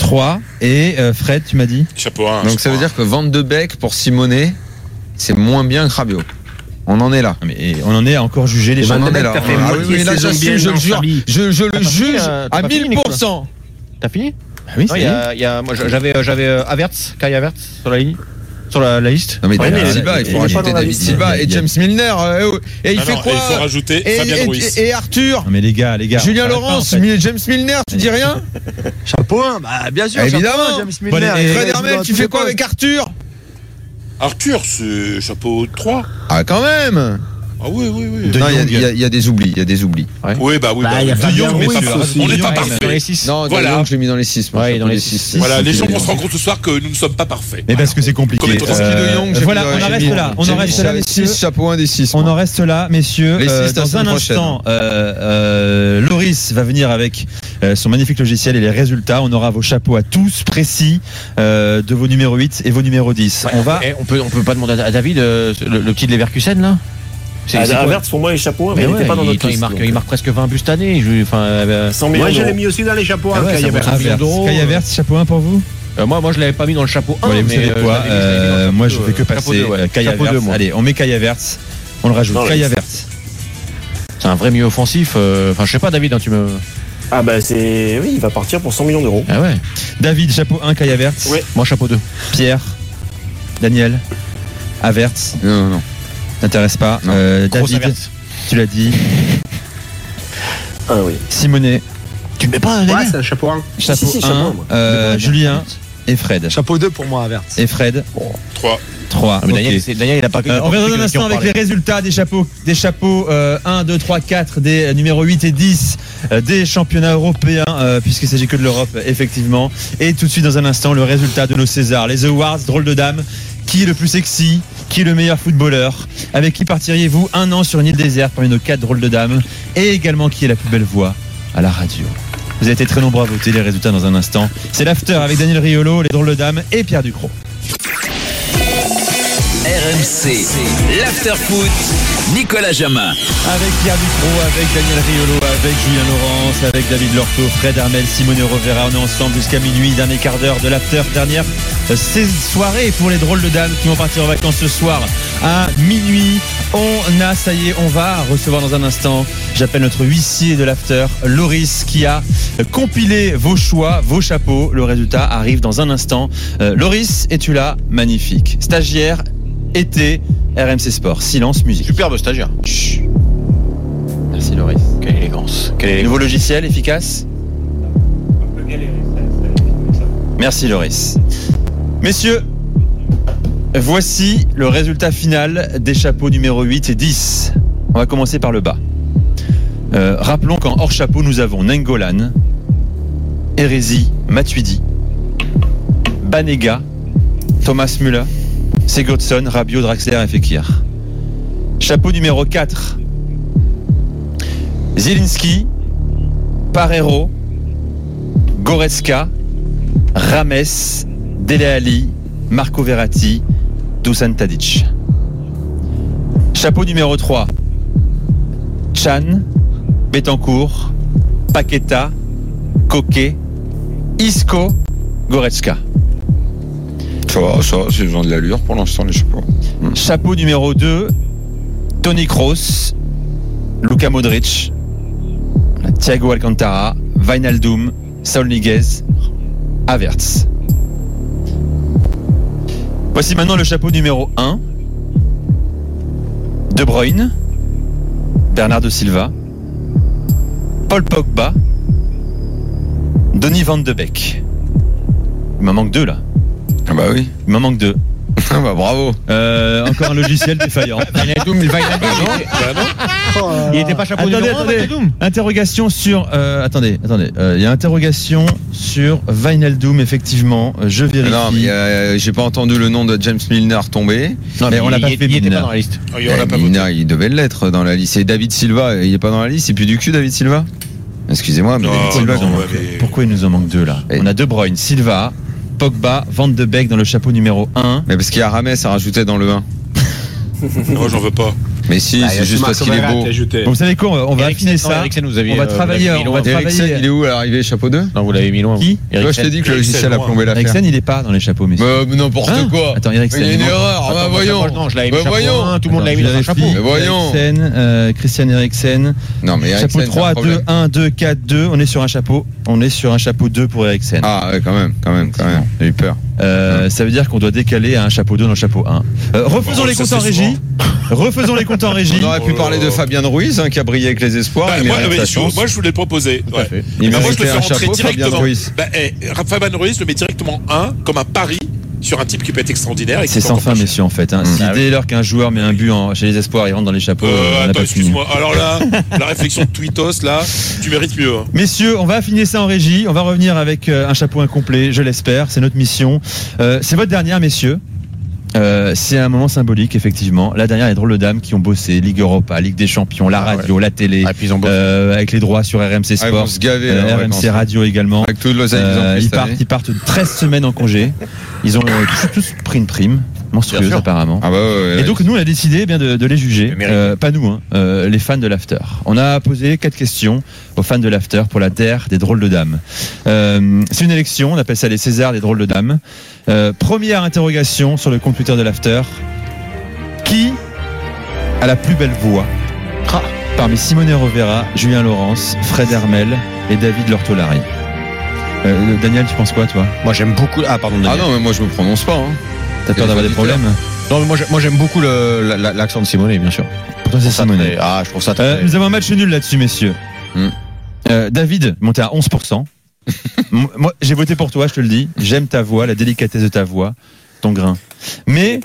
3. Et Fred, tu m'as dit Chapeau 1. Donc ça veut dire que Van de Beek pour Simonet, c'est moins bien que Rabiot. On en est là. Mais on en est à encore juger les gens. gens. On en est là. Oui, là, j'assume, je le jure. Je le juge à 1000%. T'as fini? Oui, moi j'avais Havertz, Kai Havertz sur la ligne. Sur la liste. Non mais David Silva, il faut rajouter David Silva et James Milner. Et il fait quoi? Il faut rajouter Fabien Ruiz. Et Arthur. Non mais les gars. Julien Laurence, James Milner, tu dis rien? Chapeau 1, bah bien sûr. Évidemment. James Milner. Fred Hermel, tu fais quoi avec Arthur? Arthur, c'est chapeau 3. Ah quand même. Ah oui. Non, il y a des oublis, Ouais. Oui, bah oui. Il y a De Jong, mais on n'est pas parfait. Dans les 6. Non, voilà. De Jong, je l'ai mis dans les 6. Ouais, dans les 6. Voilà, les gens vont se rendre compte ce soir que nous ne sommes pas parfaits. Mais parce que c'est compliqué. Voilà, on en reste là. On en reste là, messieurs. Chapeau 1 des 6. On en reste là, messieurs. Dans un instant, Loris va venir avec son magnifique logiciel et les résultats. On aura vos chapeaux à tous précis de vos numéros 8 et vos numéros 10. On peut pas demander à David le petit de Leverkusen là? Havertz pour moi les chapeaux, mais il n'était pas dans notre liste. Il marque presque 20 buts cette année. 100 millions. Moi je l'ai mis aussi dans les chapeaux 1. Kai Havertz, chapeau 1 pour vous? Moi je l'avais pas mis dans le chapeau 1. Vous savez quoi? Moi je fais que passer Kai Havertz. Allez, on met Kai Havertz. On le rajoute. Kai Havertz. C'est un vrai milieu offensif. Enfin je sais pas David, tu me... Ah bah c'est... Oui, il va partir pour 100 millions d'euros. Ah ouais. David, chapeau 1, Kai Havertz. Oui. Moi chapeau 2. Pierre, Daniel, Havertz. Non. T'intéresse pas. David, tu l'as dit. Ah oui. Simonet. Tu ne mets pas un Ouais, c'est un chapeau 1. Chapeau 1. Julien et Fred. Chapeau 2 pour moi, Havertz. Et Fred. 3. Daniel, il a pas que. On revient dans un instant avec les résultats des chapeaux 1, 2, 3, 4 des numéros 8 et 10 des championnats européens, puisqu'il s'agit que de l'Europe, effectivement. Et tout de suite, dans un instant, le résultat de nos Césars, les Awards, drôle de dame. Qui est le plus sexy? Qui est le meilleur footballeur? Avec qui partiriez-vous un an sur une île déserte parmi nos 4 drôles de dames? Et également, qui est la plus belle voix à la radio? Vous avez été très nombreux à voter, les résultats dans un instant. C'est l'after avec Daniel Riolo, les drôles de dames et Pierre Ducrot. RMC, l'after-foot, Nicolas Jamin. Avec Pierre Ducrot, avec Daniel Riolo, avec Julien Laurence, avec David Lorto, Fred Hermel, Simone Rovera. On est ensemble jusqu'à minuit, dernier quart d'heure de l'after, dernière soirée pour les drôles de dames qui vont partir en vacances ce soir à minuit. Ça y est, on va recevoir dans un instant, j'appelle notre huissier de l'after, Loris, qui a compilé vos choix, vos chapeaux. Le résultat arrive dans un instant. Loris, es-tu là? Magnifique. Stagiaire, été, RMC Sport. Silence, musique. Superbe stagiaire. Chut. Merci Loris. Quelle élégance. Nouveau logiciel efficace? Merci Loris. Messieurs, voici le résultat final des chapeaux numéro 8 et 10. On va commencer par le bas. Rappelons qu'en hors chapeau, nous avons Nengolan, Hérésie, Matuidi, Banega, Thomas Müller, Sigurdsson, Rabiot, Draxler et Fekir. Chapeau numéro 4, Zielinski, Parero, Goretzka, Rames, Dele Alli, Marco Verratti, Dusan Tadic. Chapeau numéro 3, Chan, Betancourt, Paqueta, Coquet, Isco, Goretzka. Ça, c'est besoin de l'allure pour l'instant, les chapeaux. Chapeau numéro 2, Toni Kroos, Luka Modric, Thiago Alcantara, Wijnaldum, Saul Niguez, Havertz. Voici maintenant le chapeau numéro 1, De Bruyne, Bernardo Silva, Paul Pogba, Donny van de Beek. Il m'en manque 2 là. Ah bah oui. Il m'en manque 2. Ah bah bravo. Encore un logiciel défaillant. Il était pas chapeau numéro 1. Interrogation sur. Attendez. Il y a interrogation sur Wijnaldum, effectivement. Je vérifie. Non, mais j'ai pas entendu le nom de James Milner tomber. Non, mais on l'a pas fait. Il était pas dans la liste. Milner, il devait l'être dans la liste. Et David Silva, il est pas dans la liste. C'est plus du cul, David Silva. Excusez-moi, mais David Silva. Pourquoi il nous en manque 2 là? On a De Bruyne, Silva, Pogba, Van de Beek dans le chapeau numéro 1. Mais parce qu'il y a Rames à rajouter dans le 1. Non, j'en veux pas. Mais si, c'est juste parce qu'il est beau. Vous savez quoi, on va affiner ça. On va travailler. Eriksen, il est où à l'arrivée, chapeau 2? Non, vous l'avez mis loin. Qui? Moi, je t'ai dit que le logiciel a plombé l'affaire. Eriksen, il est pas dans les chapeaux, messieurs. N'importe quoi. Attends, Eriksen. Il y a une erreur. Voyons. Non, je l'avais mis chapeau 1, tout le monde l'avait mis dans un chapeau. Voyons. Christian Eriksen. Non, mais chapeau 3, 2, 1, 2, 4, 2. On est sur un chapeau. On est sur un chapeau 2 pour Eriksen. Ah, ouais, quand même. J'ai eu peur. Ça veut dire qu'on doit décaler à un chapeau 2 dans le chapeau 1. Refaisons les comptes en régie. On aurait pu parler de Fabien Ruiz, qui a brillé avec les espoirs. Moi, je voulais le proposer. Moi, je le fais rentrer directement. Fabien Ruiz le met directement 1 comme un pari sur un type qui peut être extraordinaire. C'est sans fin, messieurs, en fait. Si dès lors qu'un joueur met un but chez les espoirs, il rentre dans les chapeaux. Attends, excuse-moi. Alors là, la réflexion de Twitos, là, tu mérites mieux. Messieurs, on va affiner ça en régie. On va revenir avec un chapeau incomplet, je l'espère. C'est notre mission. C'est votre dernière, messieurs. C'est un moment symbolique, effectivement. La dernière, les drôles de dames qui ont bossé Ligue Europa, Ligue des Champions, la radio, la télé, avec les droits sur RMC Sport, RMC Radio également. Avec tout l'oseille ils partent 13 semaines en congé. Ils ont tous pris une prime monstrueuse apparemment. Et donc nous on a décidé de les juger, pas nous, les fans de l'After. On a posé 4 questions aux fans de l'After pour la DER des drôles de dames. C'est une élection, on appelle ça les Césars des drôles de dames. Première interrogation sur le compte Twitter de l'After. Qui a la plus belle voix parmi Simone Rovera, Julien Laurens, Fred Hermel et David Lortolari? Daniel, tu penses quoi, toi? Moi j'aime beaucoup. Daniel. Ah non, mais moi je me prononce pas. T'as peur d'avoir des problèmes? Non, mais moi j'aime beaucoup l'accent de Simone, bien sûr. Pour toi, c'est Simone. Je trouve ça très... Nous avons un match nul là-dessus, messieurs. David, monté à 11%. Moi, j'ai voté pour toi, je te le dis. J'aime ta voix, la délicatesse de ta voix, ton grain. Mais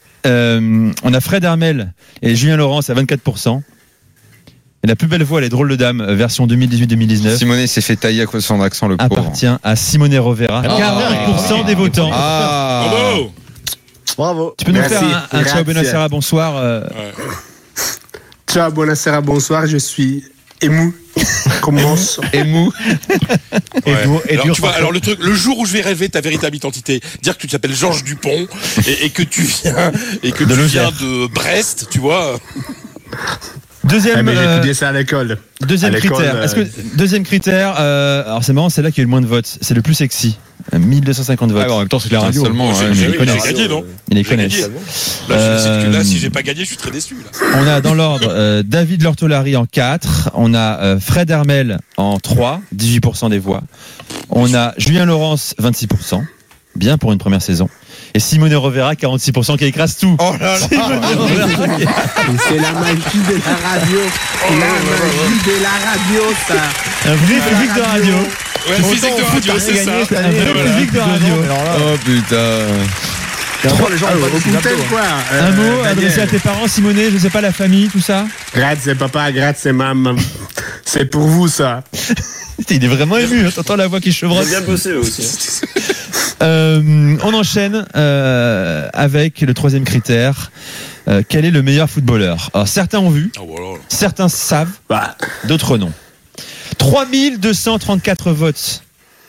on a Fred Hermel et Julien Laurens à 24%. Et la plus belle voix, les drôles de dames, version 2018-2019. Simone s'est fait tailler à cause de son accent, le pauvre. Appartient à Simone Rovera. 40% des votants. Bravo. Tu peux nous faire un ciao, buonasera, bonsoir. Ciao, buonasera, bonsoir. Je suis ému. Commence. Ému. Alors le truc, le jour où je vais rêver ta véritable identité, dire que tu t'appelles Georges Dupont et que tu viens de Brest, tu vois. Deuxième, mais j'ai étudié ça à l'école. Deuxième critère. Deuxième critère. Alors c'est marrant, c'est là qu'il y a eu le moins de votes. C'est le plus sexy. 1250 votes. En même temps, c'est la radio. Seulement, ils connaissent. Gagné, non? Ils les connaissent. Là, si j'ai pas gagné, je suis très déçu. Là. On a dans l'ordre David Lortolari en 4. On a Fred Hermel en 3, 18% des voix. On a Julien Laurens, 26%. Bien pour une première saison. Et Simone Rovera, 46% qui écrase tout. Oh là là. C'est la magie de la radio. La magie de la radio, ça. Un vrai physique de radio. Ouais, le physique de radio, c'est ça. Un vrai physique de radio. Oh putain. Un mot adressé à tes parents, Simone, je sais pas, la famille, tout ça. Grazie papa, grazie maman. C'est pour vous ça. Il est vraiment ému, t'entends la voix qui chevrotte. J'ai bien bossé aussi. On enchaîne avec le troisième critère. Quel est le meilleur footballeur? Alors certains ont vu, certains savent, d'autres non. 3234 votes.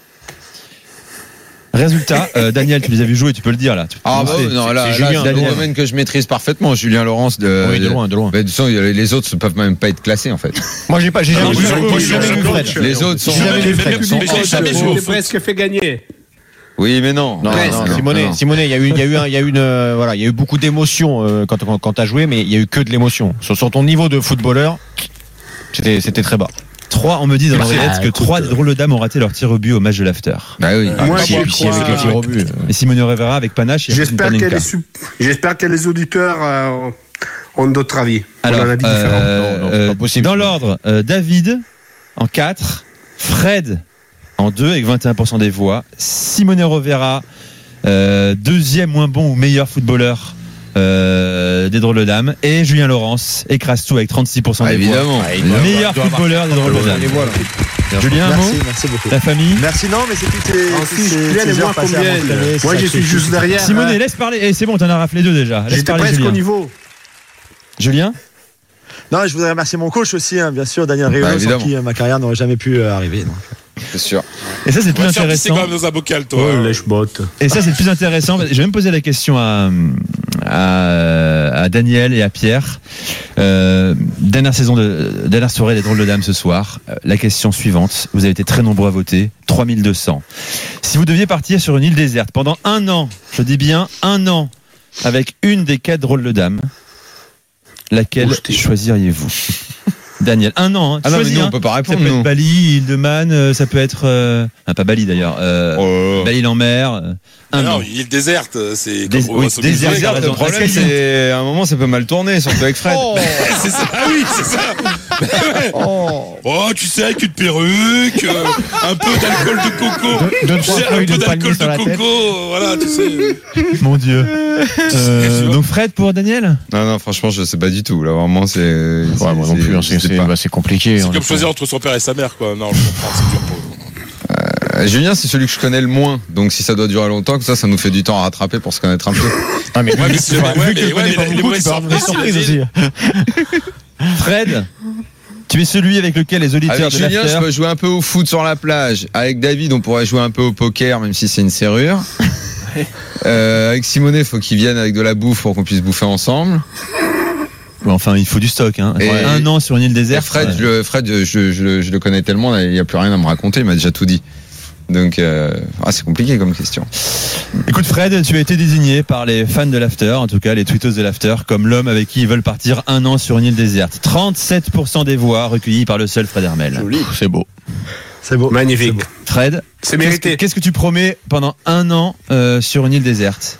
Résultat, Daniel, tu les as vus jouer, tu peux le dire là. Julien, c'est le domaine que je maîtrise parfaitement. Julien Laurens de loin. Mais de toute façon, les autres ne peuvent même pas être classés en fait. Moi, j'ai jamais vu Fred. Les autres sont. J'ai presque fait gagner. Oui, mais non. Simone, il y a eu beaucoup d'émotions quand tu as joué, mais il y a eu que de l'émotion. Sur ton niveau de footballeur, c'était très bas. 3, on me dit dans l'oreillette que 3 des drôles de dames ont raté leur tir au but au match de l'After. Bah oui. Moi, avec les tirs au but. Et Simone Rovera avec Panache. J'espère que les auditeurs ont d'autres avis. Alors, dans l'ordre, David en 4, Fred en 2 avec 21% des voix, Simone Rovera deuxième moins bon ou meilleur footballeur des drôles de dames, et Julien Laurens écrase tout avec 36% des voix. Meilleur footballeur des drôles de dames. Julien, merci beaucoup. La famille. Merci, non, mais c'est moi je suis juste derrière. Simone, laisse parler. C'est bon, t'en as raflé 2 déjà. J'étais presque au niveau. Julien. Non, je voudrais remercier mon coach aussi, bien sûr, Daniel Riolo, sans qui ma carrière n'aurait jamais pu arriver. Donc. C'est sûr. Et ça, c'est plus intéressant. C'est quand même dans un bocal, toi. Oh, lèche-botte. Et ça, c'est le plus intéressant. Je vais même poser la question à Daniel et à Pierre. Dernière soirée des drôles de dames ce soir. La question suivante. Vous avez été très nombreux à voter. 3200. Si vous deviez partir sur une île déserte pendant 1 an, je dis bien 1 an, avec une des 4 drôles de dames, laquelle choisiriez-vous? Daniel, 1 an. Ah non, mais nous, on peut pas répondre. Ça peut être Bali, île de Man, ça peut être. Pas Bali d'ailleurs. Belle-Île en mer. Non, île déserte, c'est. Déserte, le problème, c'est. À un moment, ça peut mal tourner, surtout avec Fred. C'est ça. Ah oui, c'est ça. Oh, tu sais, avec une perruque, un peu d'alcool de coco. Un peu d'alcool de coco, voilà, tu sais. Mon Dieu. Donc Fred pour Daniel? Non, franchement, je sais pas du tout. Là, vraiment, c'est. Ouais, moi non plus, c'est compliqué. C'est comme choisir entre son père et sa mère, quoi. Non, je comprends, c'est dur pour eux. Julien, c'est celui que je connais le moins, donc si ça doit durer longtemps, que ça nous fait du temps à rattraper pour se connaître un peu. Ah mais vu que tu connais pas beaucoup, tu peux avoir des surprises aussi. Fred, tu es celui avec lequel les auditeurs avec de Julien, l'after... je peux jouer un peu au foot sur la plage. Avec David, on pourrait jouer un peu au poker, même si c'est une serrure. Avec Simonet, faut qu'il vienne avec de la bouffe pour qu'on puisse bouffer ensemble. Ouais, enfin, il faut du stock. Hein. Et 1 an sur une île déserte. Fred, je le connais tellement, il n'y a plus rien à me raconter, il m'a déjà tout dit. Donc, c'est compliqué comme question. Écoute Fred, tu as été désigné par les fans de l'After, en tout cas les tweetos de l'After, comme l'homme avec qui ils veulent partir 1 an sur une île déserte. 37% des voix recueillies par le seul Fred Hermel. Joli. C'est beau. C'est beau. Magnifique. C'est beau. Fred, c'est mérité. Qu'est-ce que tu promets pendant 1 an sur une île déserte?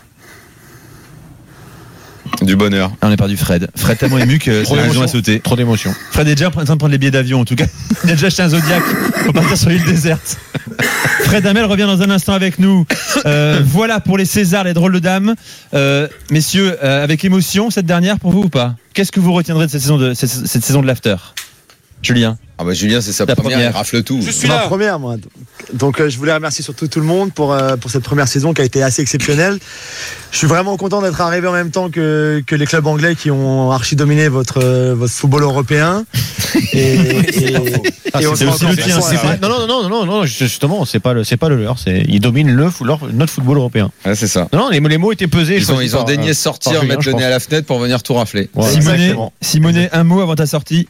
Du bonheur. On a perdu Fred. Fred tellement ému que c'est la raison à sauter. Trop d'émotion. Fred est déjà en train de prendre les billets d'avion en tout cas. Il a déjà acheté un Zodiac pour partir sur l'île déserte. Fred Hamel revient dans un instant avec nous. Voilà pour les Césars, les drôles de dames. Messieurs, avec émotion cette dernière pour vous ou pas? Qu'est-ce que vous retiendrez de cette saison de l'After? Julien. Ah bah Julien, c'est sa première, il rafle tout. C'est ma première, moi. Donc je voulais remercier surtout tout le monde pour cette première saison qui a été assez exceptionnelle. Je suis vraiment content d'être arrivé en même temps que les clubs anglais qui ont archi dominé votre football européen. Et on se rend compte que non, justement, c'est pas le leur. Ils dominent notre football européen. Ouais, c'est ça. Non, les mots étaient pesés. Ils ont daigné sortir, mettre le nez à la fenêtre pour venir tout rafler. Simonet, un mot avant ta sortie.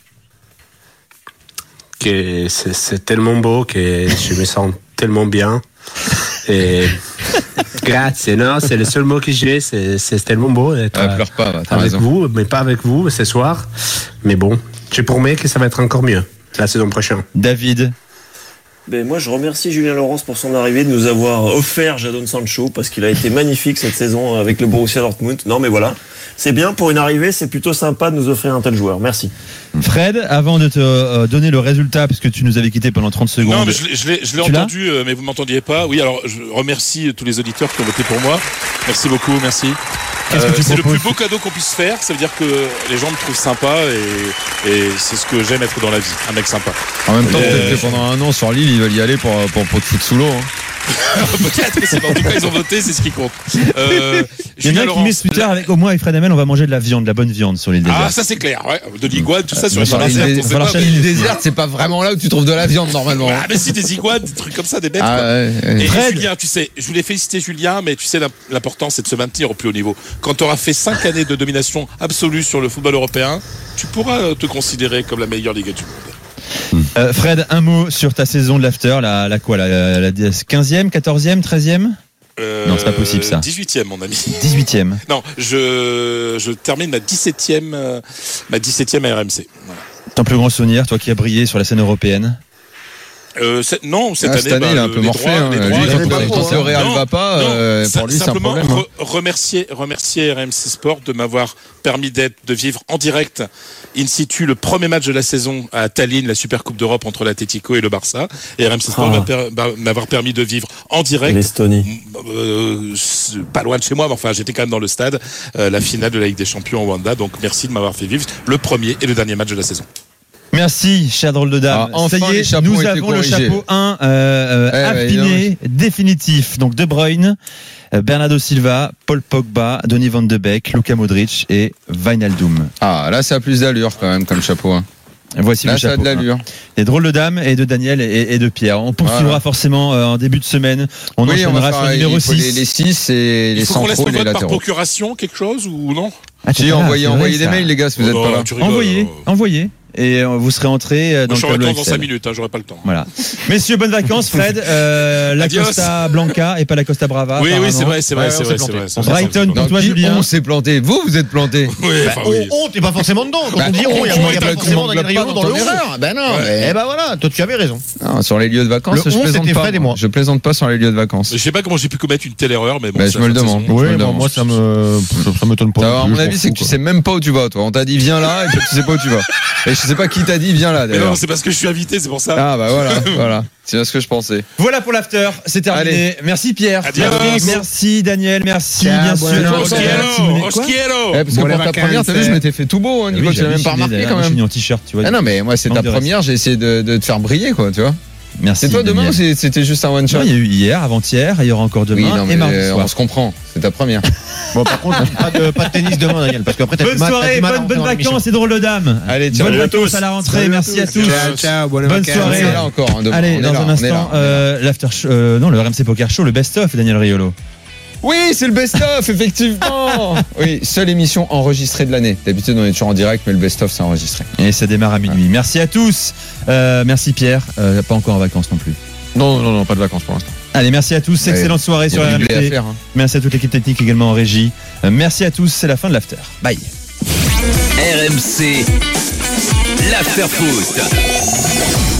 Que c'est tellement beau que je me sens tellement bien. Et grazie, non, c'est le seul mot que j'ai, c'est tellement beau d'être pleure pas, avec vous, mais pas avec vous ce soir. Mais bon, je promets que ça va être encore mieux la saison prochaine. David. Moi, je remercie Julien Laurens pour son arrivée, de nous avoir offert Jadon Sancho, parce qu'il a été magnifique cette saison avec le Borussia Dortmund. Non, mais voilà. C'est bien pour une arrivée, c'est plutôt sympa de nous offrir un tel joueur. Merci. Fred, avant de te donner le résultat, parce que tu nous avais quitté pendant 30 secondes. Non, mais je l'ai entendu, mais vous ne m'entendiez pas. Oui, alors je remercie tous les auditeurs qui ont voté pour moi. Merci beaucoup, merci. C'est le plus beau cadeau qu'on puisse faire. Ça veut dire que les gens me trouvent sympa et c'est ce que j'aime être dans la vie, un mec sympa. En même temps, peut-être que pendant 1 an sur l'île, ils veulent y aller pour te foutre sous l'eau. Peut-être, mais en tout cas ils ont voté, c'est ce qui compte. Il y en a qui met ce Twitter avec Fred Hamel, on va manger de la viande, de la bonne viande sur l'île déserte. Ah, ça c'est clair, ouais. De l'iguane, tout ça sur l'île déserte, c'est pas vraiment là où tu trouves de la viande normalement. Ah, mais si, des iguanes, des trucs comme ça, des bêtes. Et Julien, tu sais, je voulais féliciter Julien, mais tu sais, l'important c'est de se maintenir au plus haut niveau. Quand tu auras fait 5 années de domination absolue sur le football européen, tu pourras te considérer comme la meilleure ligue du monde. Fred, un mot sur ta saison de l'After, la 15e, 14e, 13e? Non, c'est pas possible ça. 18e, mon ami. 18e. Non, je termine ma 17e à RMC. Voilà. Ton plus grand souvenir, toi qui as brillé sur la scène européenne? Cette année, il a un peu morflé. Quand le Real va pas, pour lui, c'est un problème. Remercier RMC Sport de m'avoir permis de vivre en direct in situ le premier match de la saison à Tallinn, la Super Coupe d'Europe entre l'Atlético et le Barça. Et RMC Sport m'avoir permis de vivre en direct. L'Estonie. Pas loin de chez moi, mais enfin, j'étais quand même dans le stade, la finale de la Ligue des Champions au Wanda. Donc, merci de m'avoir fait vivre le premier et le dernier match de la saison. Merci, cher drôle de dame. Enfin, ça y est, nous avons le chapeau 1 affiné, définitif. Donc De Bruyne, Bernardo Silva, Paul Pogba, Donny van de Beek, Luka Modric et Wijnaldum. Ah, là, ça a plus d'allure quand même comme chapeau. Voici là, le ça a chapeau. de l'allure. Les drôles de dames et de Daniel et de Pierre. On poursuivra forcément en début de semaine. On enchaînera sur le numéro 6. Les 6 et les centraux, les latéraux. Il faut qu'on laisse le vote par procuration, quelque chose ou non? Si, envoyez des mails, les gars, si vous n'êtes pas là. Envoyez. Et vous serez entré dans le tableau Excel. Dans 5 minutes, j'aurai pas le temps. Voilà. Messieurs, bonnes vacances. Fred, la Costa Blanca et pas la Costa Brava. Oui, c'est vrai. Brighton pour toi, Julien. On s'est planté. Vous êtes planté. On, t'es pas forcément dedans. Quand on dit on, il n'y a pas forcément Daniel Riolo dans le erreur. Ben non. Eh ben voilà, toi tu avais raison. Sur les lieux de vacances, je plaisante pas. Je plaisante pas sur les lieux de vacances. Je sais pas comment j'ai pu commettre une telle erreur, mais bon. Je me le demande. Oui, moi ça m'étonne pas. À mon avis, c'est que tu sais même pas où tu vas, toi. On t'a dit viens là et puis tu sais pas où tu vas. Et je sais pas qui t'a dit viens là d'ailleurs. Non, c'est parce que je suis invité, c'est pour ça. Ah bah voilà. C'est ce que je pensais. Voilà pour l'after, c'est terminé. Allez. Merci Pierre. Adios. Merci Daniel, merci bien sûr. Parce que pour ta première, t'as vu, je m'étais fait tout beau, Nico, tu l'as même pas remarqué quand même. Je suis en t-shirt, tu vois. Ah non, mais moi c'est ta première, j'ai essayé de te faire briller, quoi, tu vois. Merci. C'est toi demain ou c'était juste un one shot? Il y a eu hier, avant-hier, il y aura encore demain et mardi soir. On se comprend, c'est ta première. Bon, par contre, pas de tennis demain, Daniel, parce qu'après bonne soirée, bonnes vacances et drôles de dames. Allez, ciao. Bonnes vacances à la rentrée, merci à tous. Ciao, bonne soirée. Allez, dans un instant, l'after show, non, le RMC Poker Show, le best-of, Daniel Riolo. Oui, c'est le best-of, effectivement. Oui, seule émission enregistrée de l'année. D'habitude, on est toujours en direct, mais le best-of, c'est enregistré. Et ça démarre à minuit. Merci à tous. Merci Pierre. Pas encore en vacances non plus. Non, pas de vacances pour l'instant. Allez, merci à tous. Excellente soirée sur RMC. Merci à toute l'équipe technique également en régie. Merci à tous. C'est la fin de l'after. Bye. RMC, l'after foot.